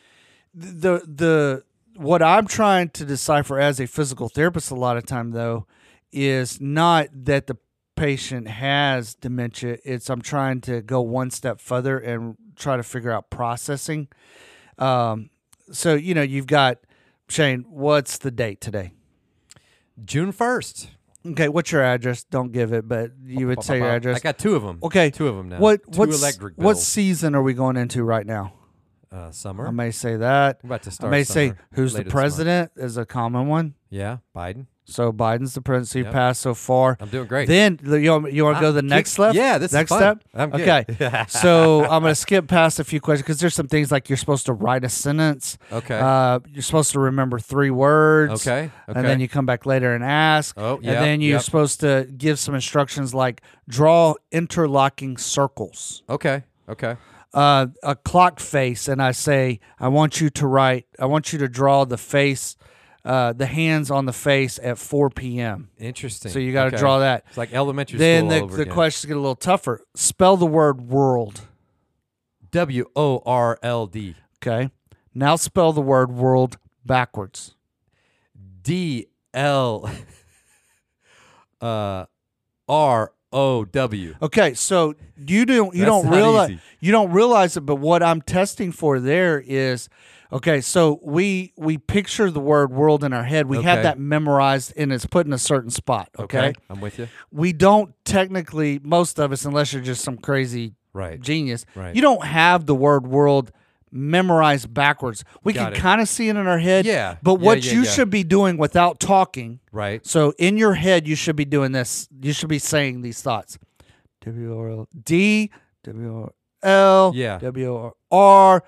the the what I'm trying to decipher as a physical therapist a lot of time though is not that the patient has dementia. It's I'm trying to go one step further and try to figure out processing. Um, so you know you've got Shane. What's the date today? June first. Okay, what's your address? Don't give it, but you would say your address. I got two of them. Okay, two of them now. What two what's, electric what bills. season are we going into right now? Uh, summer. I may say that. We're about to I start. may say summer, who's the later this month. president is a common one. Yeah, Biden. So Biden's the president. So you Yep. passed so far. I'm doing great. Then you want, you want to go to the I'm next kick- step? Yeah, this next is fun. step. I'm good. Okay. So I'm going to skip past a few questions because there's some things like you're supposed to write a sentence. Okay. Uh, you're supposed to remember three words. Okay. Okay. And then you come back later and ask. Oh, And yep, then you're yep. supposed to give some instructions like draw interlocking circles. Okay. Okay. Uh, a clock face, and I say, I want you to write, I want you to draw the face, uh, the hands on the face at four p.m. Interesting. So you got to Okay. draw that. It's like elementary Then school the, all over the again. questions get a little tougher. Spell the word world. W O R L D. Okay. Now spell the word world backwards. D L uh R O W. Okay, so you don't you That's don't not realize easy. you don't realize it, but what I'm testing for there is okay. So we we picture the word world in our head. We have Okay. that memorized, and it's put in a certain spot. Okay, I'm with you. we don't technically, most of us, unless you're just some crazy Right. genius, Right. you don't have the word world memorized backwards. We Got can it. kind of see it in our head. Yeah. But Yeah, what yeah, you yeah. should be doing without talking. Right. So in your head, you should be doing this. You should be saying these thoughts. W O R L D, W O R L, Yeah. W O R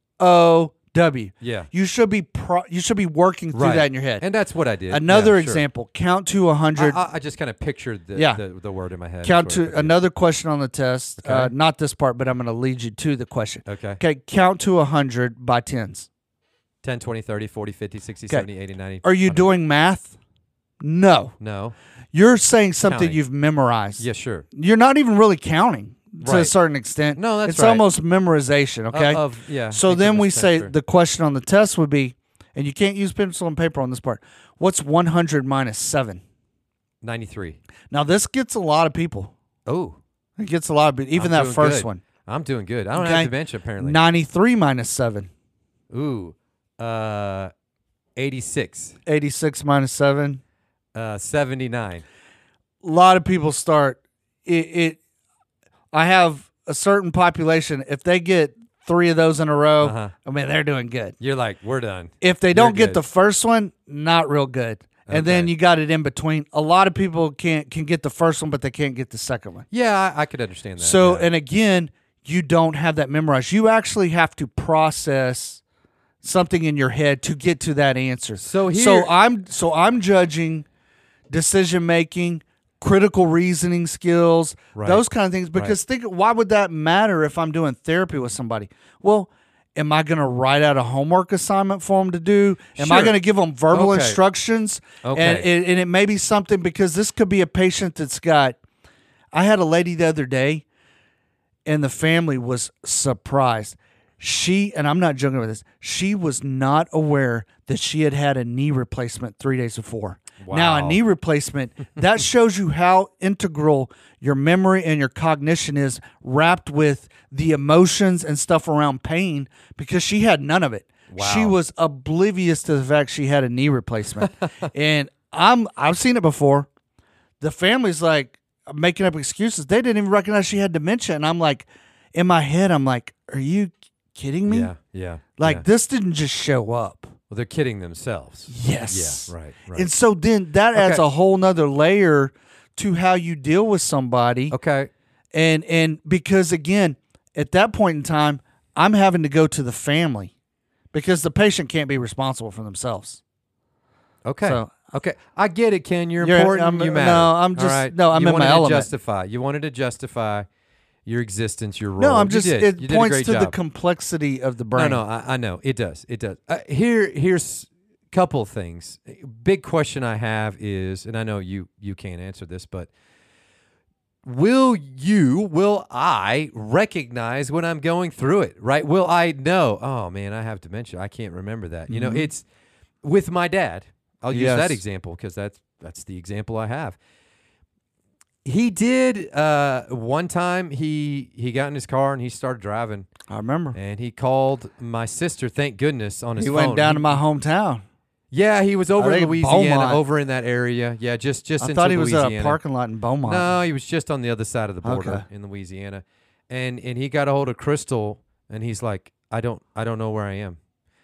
O W. Yeah. You should be pro- you should be working through Right. that in your head. And that's what I did. Another Yeah, sure. example, count to one I, hundred. I, I just kind of pictured the, Yeah. the the word in my head. count That's what I to did. another question on the test. Uh, Okay. not this part, but I'm going to lead you to the question. Okay. Okay, count to one hundred by tens. ten, twenty, thirty, forty, fifty, sixty, Okay. seventy, eighty, ninety. Are you one hundred. doing math? No. No. You're saying something Counting. you've memorized. Yeah, sure. You're not even really counting to a Right. certain extent. No, that's it's right. almost memorization, okay? Of, of- yeah. so makes then sense, we that's say true. the question on the test would be, and you can't use pencil and paper on this part, what's one hundred minus seven? ninety-three. Now, this gets a lot of people. Oh. It gets a lot of people, even I'm that doing first good. one. I'm doing good. I don't Okay. have dementia apparently. ninety-three minus seven. Ooh. Uh eighty-six. eighty-six minus seven. Uh seventy-nine. A lot of people start, it, it. I have a certain population, if they get three of those in a row, Uh-huh. I mean, they're doing good. You're like, we're done. If they don't get good. the first one, not real good. And then Okay. you got it in between. A lot of people can't can get the first one, but they can't get the second one. Yeah, I, I could understand that. So, yeah. and again, you don't have that memorized. You actually have to process something in your head to get to that answer. So here- so I'm so I'm judging decision making, critical reasoning skills, Right. those kind of things. Because think, why would that matter if I'm doing therapy with somebody? Well, am I going to write out a homework assignment for them to do? Am I Sure. going to give them verbal Okay. instructions? Okay. And, and, and it may be something, because this could be a patient that's got, I had a lady the other day, and the family was surprised. She, and I'm not joking with this, she was not aware that she had had a knee replacement three days before. Now, a Wow. knee replacement, that shows you how integral your memory and your cognition is, wrapped with the emotions and stuff around pain, because she had none of it. She Wow. was oblivious to the fact she had a knee replacement. And I'm I've seen it before. The family's like making up excuses. They didn't even recognize she had dementia. And I'm like, in my head, I'm like, are you kidding me? Yeah, yeah. Like, yeah. this didn't just show up. Well, they're kidding themselves. Yes. Yeah, right, right. And so then that adds Okay. a whole nother layer to how you deal with somebody. Okay. And and because again, at that point in time, I'm having to go to the family, because the patient can't be responsible for themselves. Okay. So- okay. I get it, Ken. You're, You're- important. I'm- you matter. no, I'm All just- right? no, I'm you in my wanted to element. justify. You wanted to justify your existence, your role. No, I'm You just did. it You did a points great to the job. complexity of the No, brain. no, I, I know it does. It does. Uh, here, here's a couple of things. Big question I have is, and I know you you can't answer this, but will you, will I recognize when I'm going through it? Right? Will I know? Oh man, I have dementia. I can't remember that. You know, Mhm. it's with my dad. I'll use Yes. that example because that's that's the example I have. He did uh, one time. He he got in his car and he started driving. I remember. And he called my sister, thank goodness, on his He phone. went down He- to my hometown. Yeah, he was over I in think Louisiana, Beaumont. over in that area. Yeah, just just I into thought he was Louisiana. at a parking lot in Beaumont. No, he was just on the other side of the border Okay. in Louisiana. And and he got a hold of Crystal, and he's like, I don't I don't know where I am.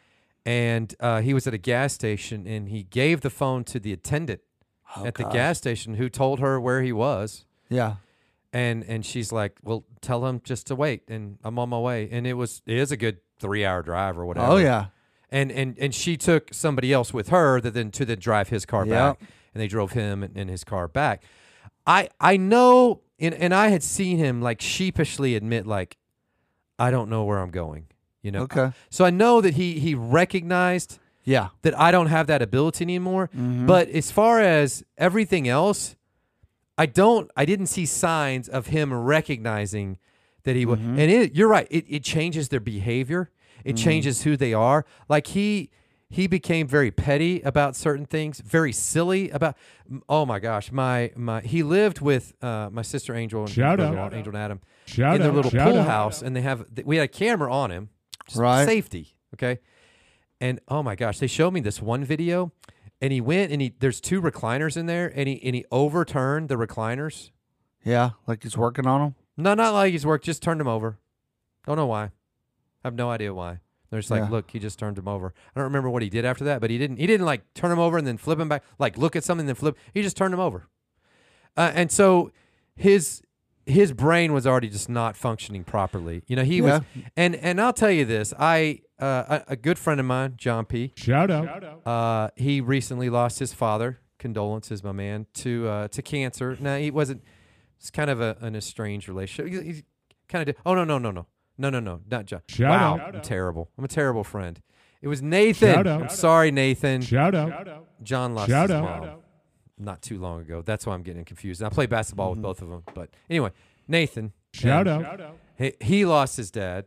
And uh, he was at a gas station, and he gave the phone to the attendant Oh, at the gosh. gas station, who told her where he was. Yeah. And and she's like, well, tell him just to wait, and I'm on my way. And it was it is a good three hour drive or whatever. Oh yeah. And and and she took somebody else with her that then to then drive his car Yep. back, and they drove him and, and his car back. I I know, and and I had seen him like sheepishly admit like, I don't know where I'm going. You know. Okay. So I know that he he recognized Yeah. that I don't have that ability anymore. Mhm. But as far as everything else, I don't. I didn't see signs of him recognizing that he would. Mhm. And it, you're right. It it changes their behavior. It Mhm. changes who they are. Like he he became very petty about certain things, very silly about. Oh my gosh, my my. He lived with uh, my sister Angel and Shout brother out. Angel and Adam Shout in their out, little shout pool out. house, and they have we had a camera on him, just Right. safety. Okay, and oh my gosh, they showed me this one video. And he went and he there's two recliners in there, and he and he overturned the recliners. Yeah. Like he's working on them. No, not like his work, just turned them over. Don't know why. I have no idea why. They're just like, Yeah. look, he just turned him over. I don't remember what he did after that, but he didn't he didn't like turn him over and then flip him back, like look at something and then flip. He just turned him over. Uh, and so his his brain was already just not functioning properly. You know, he was and and I'll tell you this, I uh, a, a good friend of mine, John P. Shout out. Uh, he recently lost his father. Condolences, my man, to uh, to cancer. Now he wasn't. It's kind of a, an estranged relationship. He, he kind of did. Oh no no no no no no no not John. Shout wow, out. I'm terrible. I'm a terrible friend. It was Nathan. Shout out. I'm sorry, Nathan. Shout out. John lost Shout his out. mom not too long ago. That's why I'm getting confused. I play basketball Mm-hmm. with both of them. But anyway, Nathan. Shout um, out. He, he lost his dad,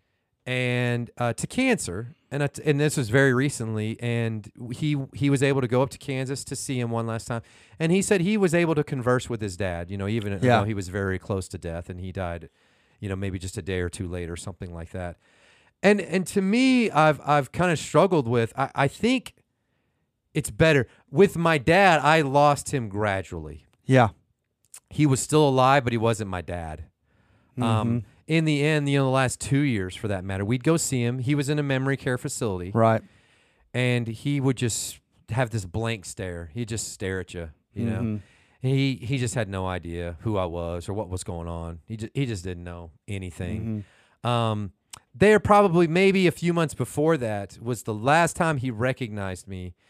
and uh, to cancer, and uh, and this was very recently. And he he was able to go up to Kansas to see him one last time, and he said he was able to converse with his dad. You know, even Yeah. though he was very close to death, and he died, you know, maybe just a day or two later, something like that. And and to me, I've I've kind of struggled with. I, I think it's better with my dad. I lost him gradually. Yeah. He was still alive, but he wasn't my dad. Um, Mhm. in the end, you know, the last two years for that matter, we'd go see him. He was in a memory care facility, Right. and he would just have this blank stare. He'd just stare at you, you know. Mhm. He he just had no idea who I was or what was going on. He just he just didn't know anything. Mhm. Um, there probably maybe a few months before that was the last time he recognized me,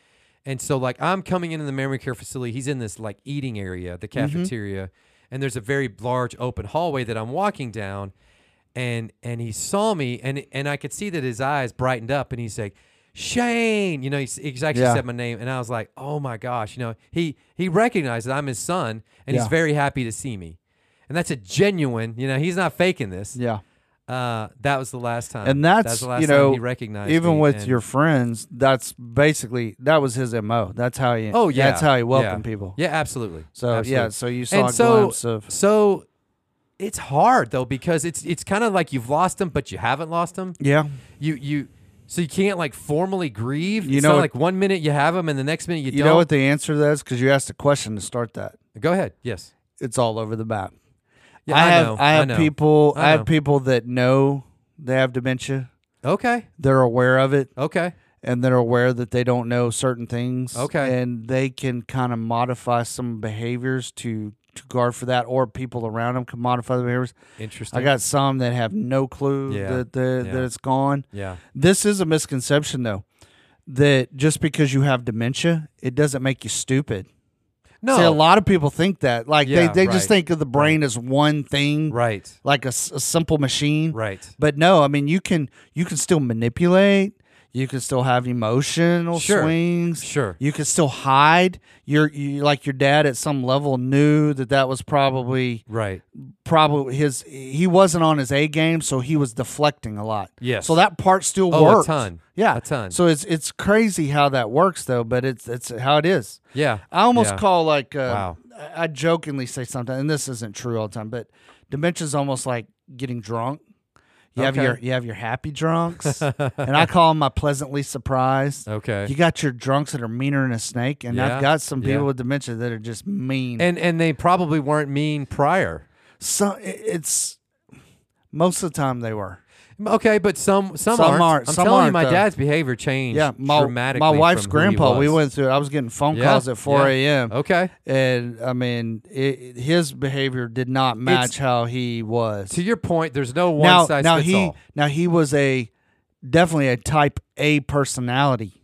And so, like, I'm coming into the memory care facility. He's in this, like, eating area, the cafeteria. And there's a very large open hallway that I'm walking down. And and he saw me, and and I could see that his eyes brightened up. And he's like, Shane, you know, he, he actually Yeah. said my name. And I was like, oh, my gosh. You know, he, he recognized that I'm his son, and Yeah. he's very happy to see me. And that's a genuine, you know, he's not faking this. Yeah. Uh, that was the last time. And that's, was the last you time know, he recognized even me, with and- your friends, that's basically, that was his M O. That's how he, Oh, yeah. that's how he yeah. welcomed people. Yeah, absolutely. So, Absolutely. yeah, so you saw And a so, glimpse of, so it's hard though, because it's it's kind of like you've lost them, but you haven't lost them. yeah. You you so you can't like formally grieve. You it's know not what- like one minute you have them and the next minute you, You don't. know what the answer to that is? Because you asked a question to start that. Go ahead. Yes. It's all over the map. Yeah, I I have know, I I have know. people I I, have know. people that know they have dementia. Okay. They're aware of it, Okay. and they're aware that they don't know certain things. Okay. And they can kind of modify some behaviors to to guard for that, or people around them can modify the behaviors. Interesting. I got some that have no clue Yeah. that that, Yeah. that it's gone. Yeah. This is a misconception though, that just because you have dementia, it doesn't make you stupid. No. See, a lot of people think that. Like Yeah, they, they just right. think of the brain as one thing, Right. like a, s- a simple machine. Right. But no, I mean you can you can still manipulate. You can still have emotional Sure. swings. Sure. You can still hide. You're you, like your dad at some level knew that that was probably Right. probably his. He wasn't on his A game, so he was deflecting a lot. Yes. So that part still Oh, works. a ton. Yeah, A ton. So it's it's crazy how that works though, but it's it's how it is. Yeah. I almost Yeah. call like uh, Wow. I I jokingly say sometimes, and this isn't true all the time, but dementia is almost like getting drunk. You have Okay. your you have your happy drunks, and I call them my pleasantly surprised. Okay. You got your drunks that are meaner than a snake, and Yeah, I've got some people yeah. with dementia that are just mean. And and they probably weren't mean prior. so it- it's most of the time they were. Okay, but some some, Some aren't. aren't. I'm Some telling you, aren't, my though. dad's behavior changed Yeah, my dramatically. my wife's from who he grandpa. We was. went through it. I was getting phone Yeah, calls at four a.m. Okay. and I mean, it, his behavior did not match It's- how he was. To your point, there's no one now, size now fits he all. now he was a definitely a type A personality,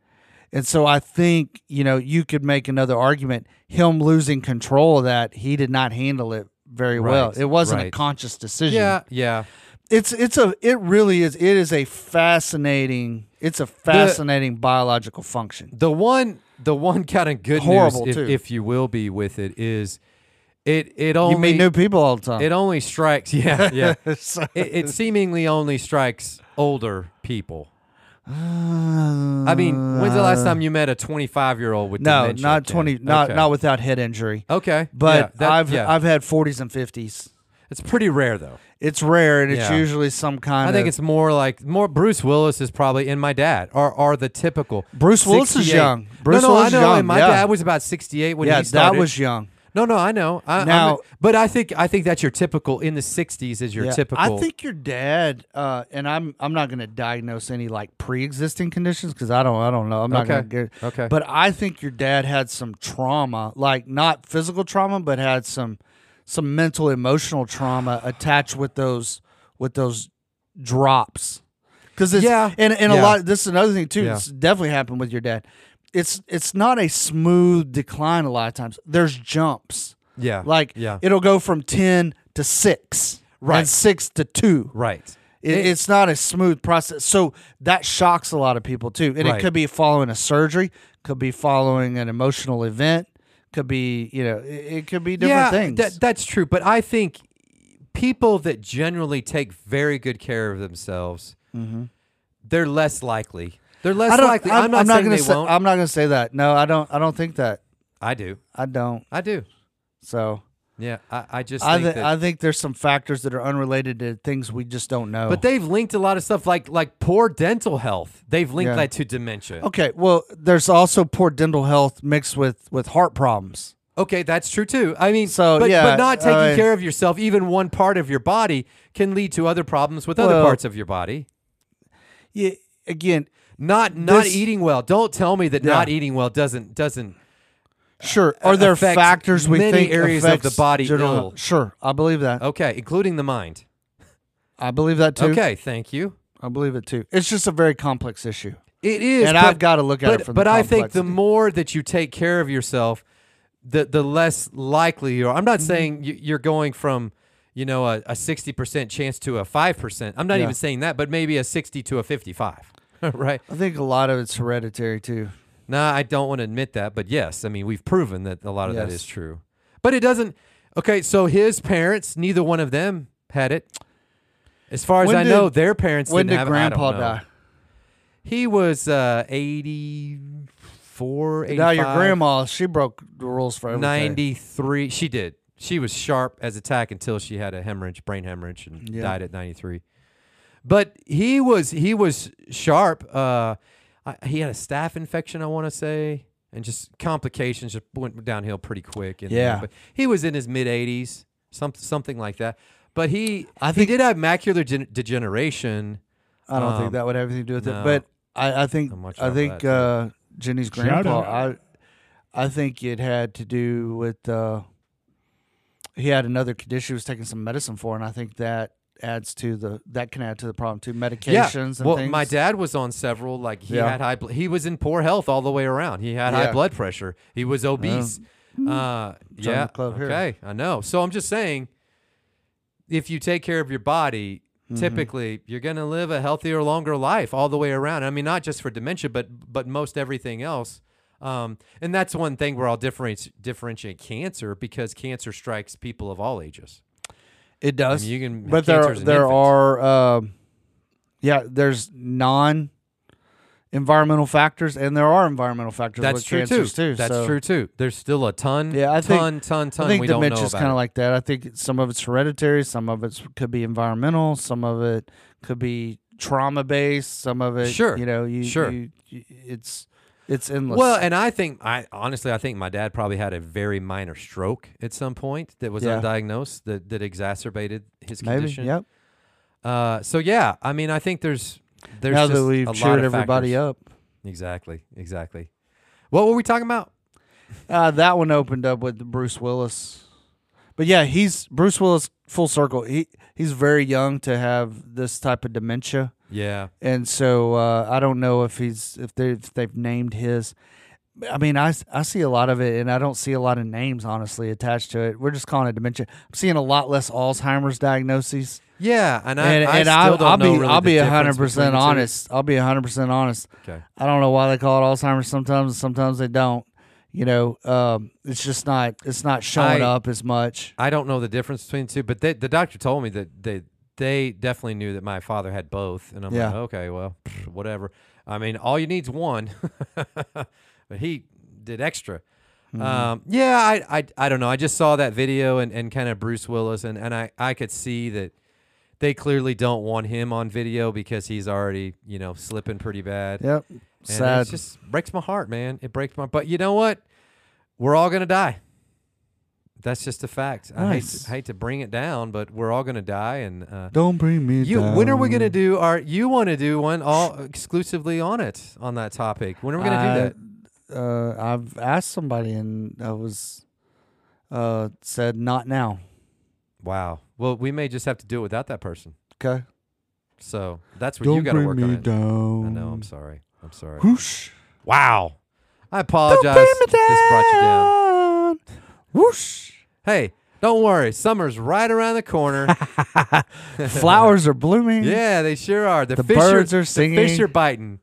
and so I think you know you could make another argument. Him losing control of that, he did not handle it very well. Right, It wasn't a right. conscious decision. Yeah, yeah. it's it's a it really is. It is a fascinating. It's a fascinating biological function. The one, the one kind of good Horrible, news, too. if, if you will be with it, is it it only You meet new people all the time. it only strikes. Yeah, yeah. So- it, it seemingly only strikes older people. I mean, when's the last time you met a twenty-five year old with no, dementia? not Ken? twenty. Not Okay. not without head injury. Okay, But yeah, that- I've yeah. I've had forties and fifties. it's pretty rare though. It's rare, and it's Yeah. usually some kind I of. think it's more like more. Bruce Willis is probably, and my dad are are the typical. Bruce Willis is sixty-eight. young. Bruce no, no, Willis is I know. young, And my yeah. dad was about sixty-eight when yeah, he started. that was young. No, no, I know. I, Now- I'm- but I think I think that's your typical in the sixties is your Yeah. typical. I think your dad, uh, and I'm I'm not going to diagnose any like pre-existing conditions because I don't I don't know. I'm not Okay. going to get. Okay. But I think your dad had some trauma, like not physical trauma, but had some some mental emotional trauma attached with those with those drops. Because it's Yeah. and and a Yeah. lot. This is another thing too. Yeah. It's definitely happened with your dad. It's it's not a smooth decline a lot of times. There's jumps. yeah, Like yeah, it'll go from ten to six, Right. and six to two. right. It, It- it's not a smooth process, so that shocks a lot of people too. And Right. it could be following a surgery, could be following an emotional event, could be you know, it, it could be different yeah, things. That, that's true. But I think people that generally take very good care of themselves, they're less likely. They're less Mm-hmm. I don't, likely. I'm, I'm not I'm saying gonna they say, won't. I'm not going to say that. No, I don't. I don't think that. I do. I don't. I do. So Yeah, I, I just I think th- that. I think there's some factors that are unrelated to things we just don't know. but they've linked a lot of stuff like like poor dental health. They've linked Yeah. that to dementia. okay, well, there's also poor dental health mixed with with heart problems. Okay, that's true too. I mean, So, but, yeah, but not taking I mean- care of yourself, even one part of your body, can lead to other problems with other Well- parts of your body. Yeah, again, Not not This- eating well. Don't tell me that Yeah. not eating well doesn't doesn't. sure. Are there affects factors we many think areas of the affects body general- ill. Sure, I believe that. Okay, including the mind. I believe that too. Okay, thank you. I believe it too. It's just a very complex issue. It is, and but, I've got to look at but, it from but the I think the complexity. more that you take care of yourself, the the less likely you are. I'm not Mm-hmm. saying you, you're going from, you know, a, a sixty percent chance to a five percent. I'm not Yeah. even saying that, but maybe a sixty to a fifty-five, right? I think a lot of it's hereditary too. Nah, I don't want to admit that, but yes, I mean, we've proven that a lot of that Yes. is true. But it doesn't. Okay, so his parents, neither one of them had it. As far as When I did- know, their parents When didn't did have Grandpa it. I don't know. die? He was uh, eighty-four, eighty-five. Now your grandma, she broke the rules for everything. ninety-three. She did. She was sharp as a tack until she had a hemorrhage, brain hemorrhage, and Yeah. died at ninety-three. But he was he was sharp. Uh, I, he had a staph infection, I want to say, and just complications just went downhill pretty quick. in there. Yeah. But he was in his mid eighties, something something like that. But he I he think- did have macular gen- degeneration. I don't Um, think that would have anything to do with no. it. But I, I think I'm much I off think that, too. uh, Jenny's Shout grandpa. out. I I think it had to do with uh, he had another condition he was taking some medicine for, and I think that adds to the that can add to the problem too. Medications Yeah. and Well, things. my dad was on several. Like he Yeah. had high. Bl- he was in poor health all the way around. He had Yeah. high blood pressure. He was obese. uh, Join yeah. the club here. Okay, I know. So I'm just saying, if you take care of your body, Mm-hmm. typically you're going to live a healthier, longer life all the way around. I mean, not just for dementia, but but most everything else. Um, and that's one thing where I'll differentiate differentiate cancer, because cancer strikes people of all ages. It does. I mean, you can have but there cancers in there infants. are um, yeah, there's non environmental factors and there are environmental factors That's with true too. cancers too. That's so true too. There's still a ton, Yeah, I think- ton, ton, ton. I think we don't know dementia's about kind of it. like that. I think some of it's hereditary, some of it could be environmental, some of it could be trauma based, some of it Sure. you know, you, Sure. you, you it's it's endless. Well, and I think I honestly I think my dad probably had a very minor stroke at some point that was Yeah. undiagnosed that that exacerbated his maybe, condition. yep. Uh, so yeah, I mean I think there's there's Now just that we've a lot cheered of everybody factors. up. Exactly, exactly. What were we talking about? Uh, that one opened up with Bruce Willis. But yeah, he's Bruce Willis full circle. He he's very young to have this type of dementia. Yeah, And so uh, I don't know if he's if they if they've named his. I mean, I, I see a lot of it, and I don't see a lot of names honestly attached to it. We're just calling it dementia. I'm seeing a lot less Alzheimer's diagnoses, yeah, and I and, I and still I, don't I'll know be really I'll the be difference hundred between percent the two. honest. I'll be hundred percent honest. Okay. I don't know why they call it Alzheimer's sometimes, and sometimes they don't. You know, um, it's just not it's not showing I- up as much. I don't know the difference between the two, but they, the doctor told me that they they definitely knew that my father had both, and I'm Yeah. like, okay, well, pff, whatever. I mean, all you need's one, but he did extra. Mm-hmm. Um, yeah, I, I I don't know. I just saw that video and, and kind of Bruce Willis, and, and I, I could see that they clearly don't want him on video because he's already, you know, slipping pretty bad. Yep, And sad. it just breaks my heart, man. It breaks my. But you know what? We're all gonna die. That's just a fact. I hate Nice. to, hate to bring it down, but we're all gonna die. And uh, Don't bring me you, down. when are we gonna do our? You want to do one all exclusively on it on that topic? When are we gonna do that? Uh, I've asked somebody, and I was uh, said not now. Wow. Well, we may just have to do it without that person. Okay. So that's what you got to work on. It. down. I know. I'm sorry. I'm sorry. Whoosh. Wow. I apologize. This brought you down. Whoosh. Hey, don't worry. Summer's right around the corner. Flowers are blooming. Yeah, they sure are. The, The fish birds are, are singing. The fish are biting.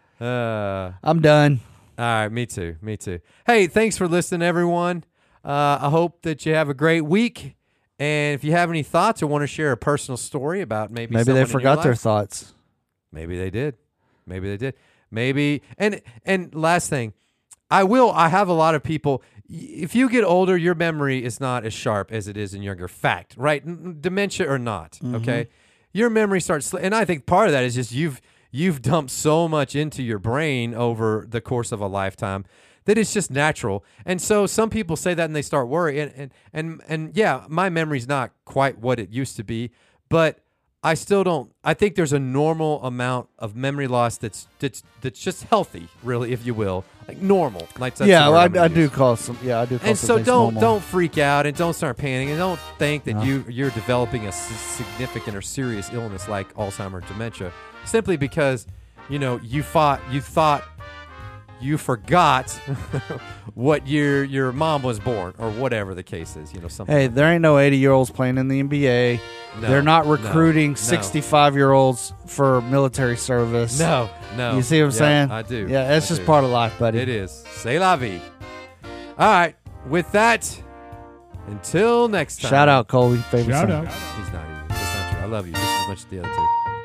Uh, I'm done. all right, me too. Me too. Hey, thanks for listening, everyone. Uh, I hope that you have a great week. And if you have any thoughts or want to share a personal story about maybe Maybe someone they in your forgot their life, thoughts. maybe they did. Maybe they did. Maybe and and last thing, I will. I have a lot of people. If you get older, your memory is not as sharp as it is in younger. Fact, right? N- dementia or not, Mm-hmm. okay. Your memory starts, sli- and I think part of that is just you've you've dumped so much into your brain over the course of a lifetime that it's just natural. And so some people say that and they start worrying. And and and, and yeah, my memory's not quite what it used to be, but I still don't. I think there's a normal amount of memory loss that's that's that's just healthy, really, if you will, like normal. Like that's Yeah, the word well, I'm gonna I, I do use. call some. Yeah, I do call And some so things don't normal. don't freak out and don't start panicking and don't think that No. you you're developing a s- significant or serious illness like Alzheimer's, dementia, simply because you know, you fought, you thought, you forgot what year your mom was born, or whatever the case is. You know, something. Hey, like there ain't no eighty-year-olds playing in the N B A. No, They're not no, recruiting no. sixty-five-year-olds for military service. No, no. You see what I'm Yeah, saying? I do. Yeah, that's I just do. part of life, buddy. It is. C'est la vie. All right. With that, until next time. Shout out, Colby. Favorite Shout son. out. He's not even. That's not true. I love you just as much as the other two.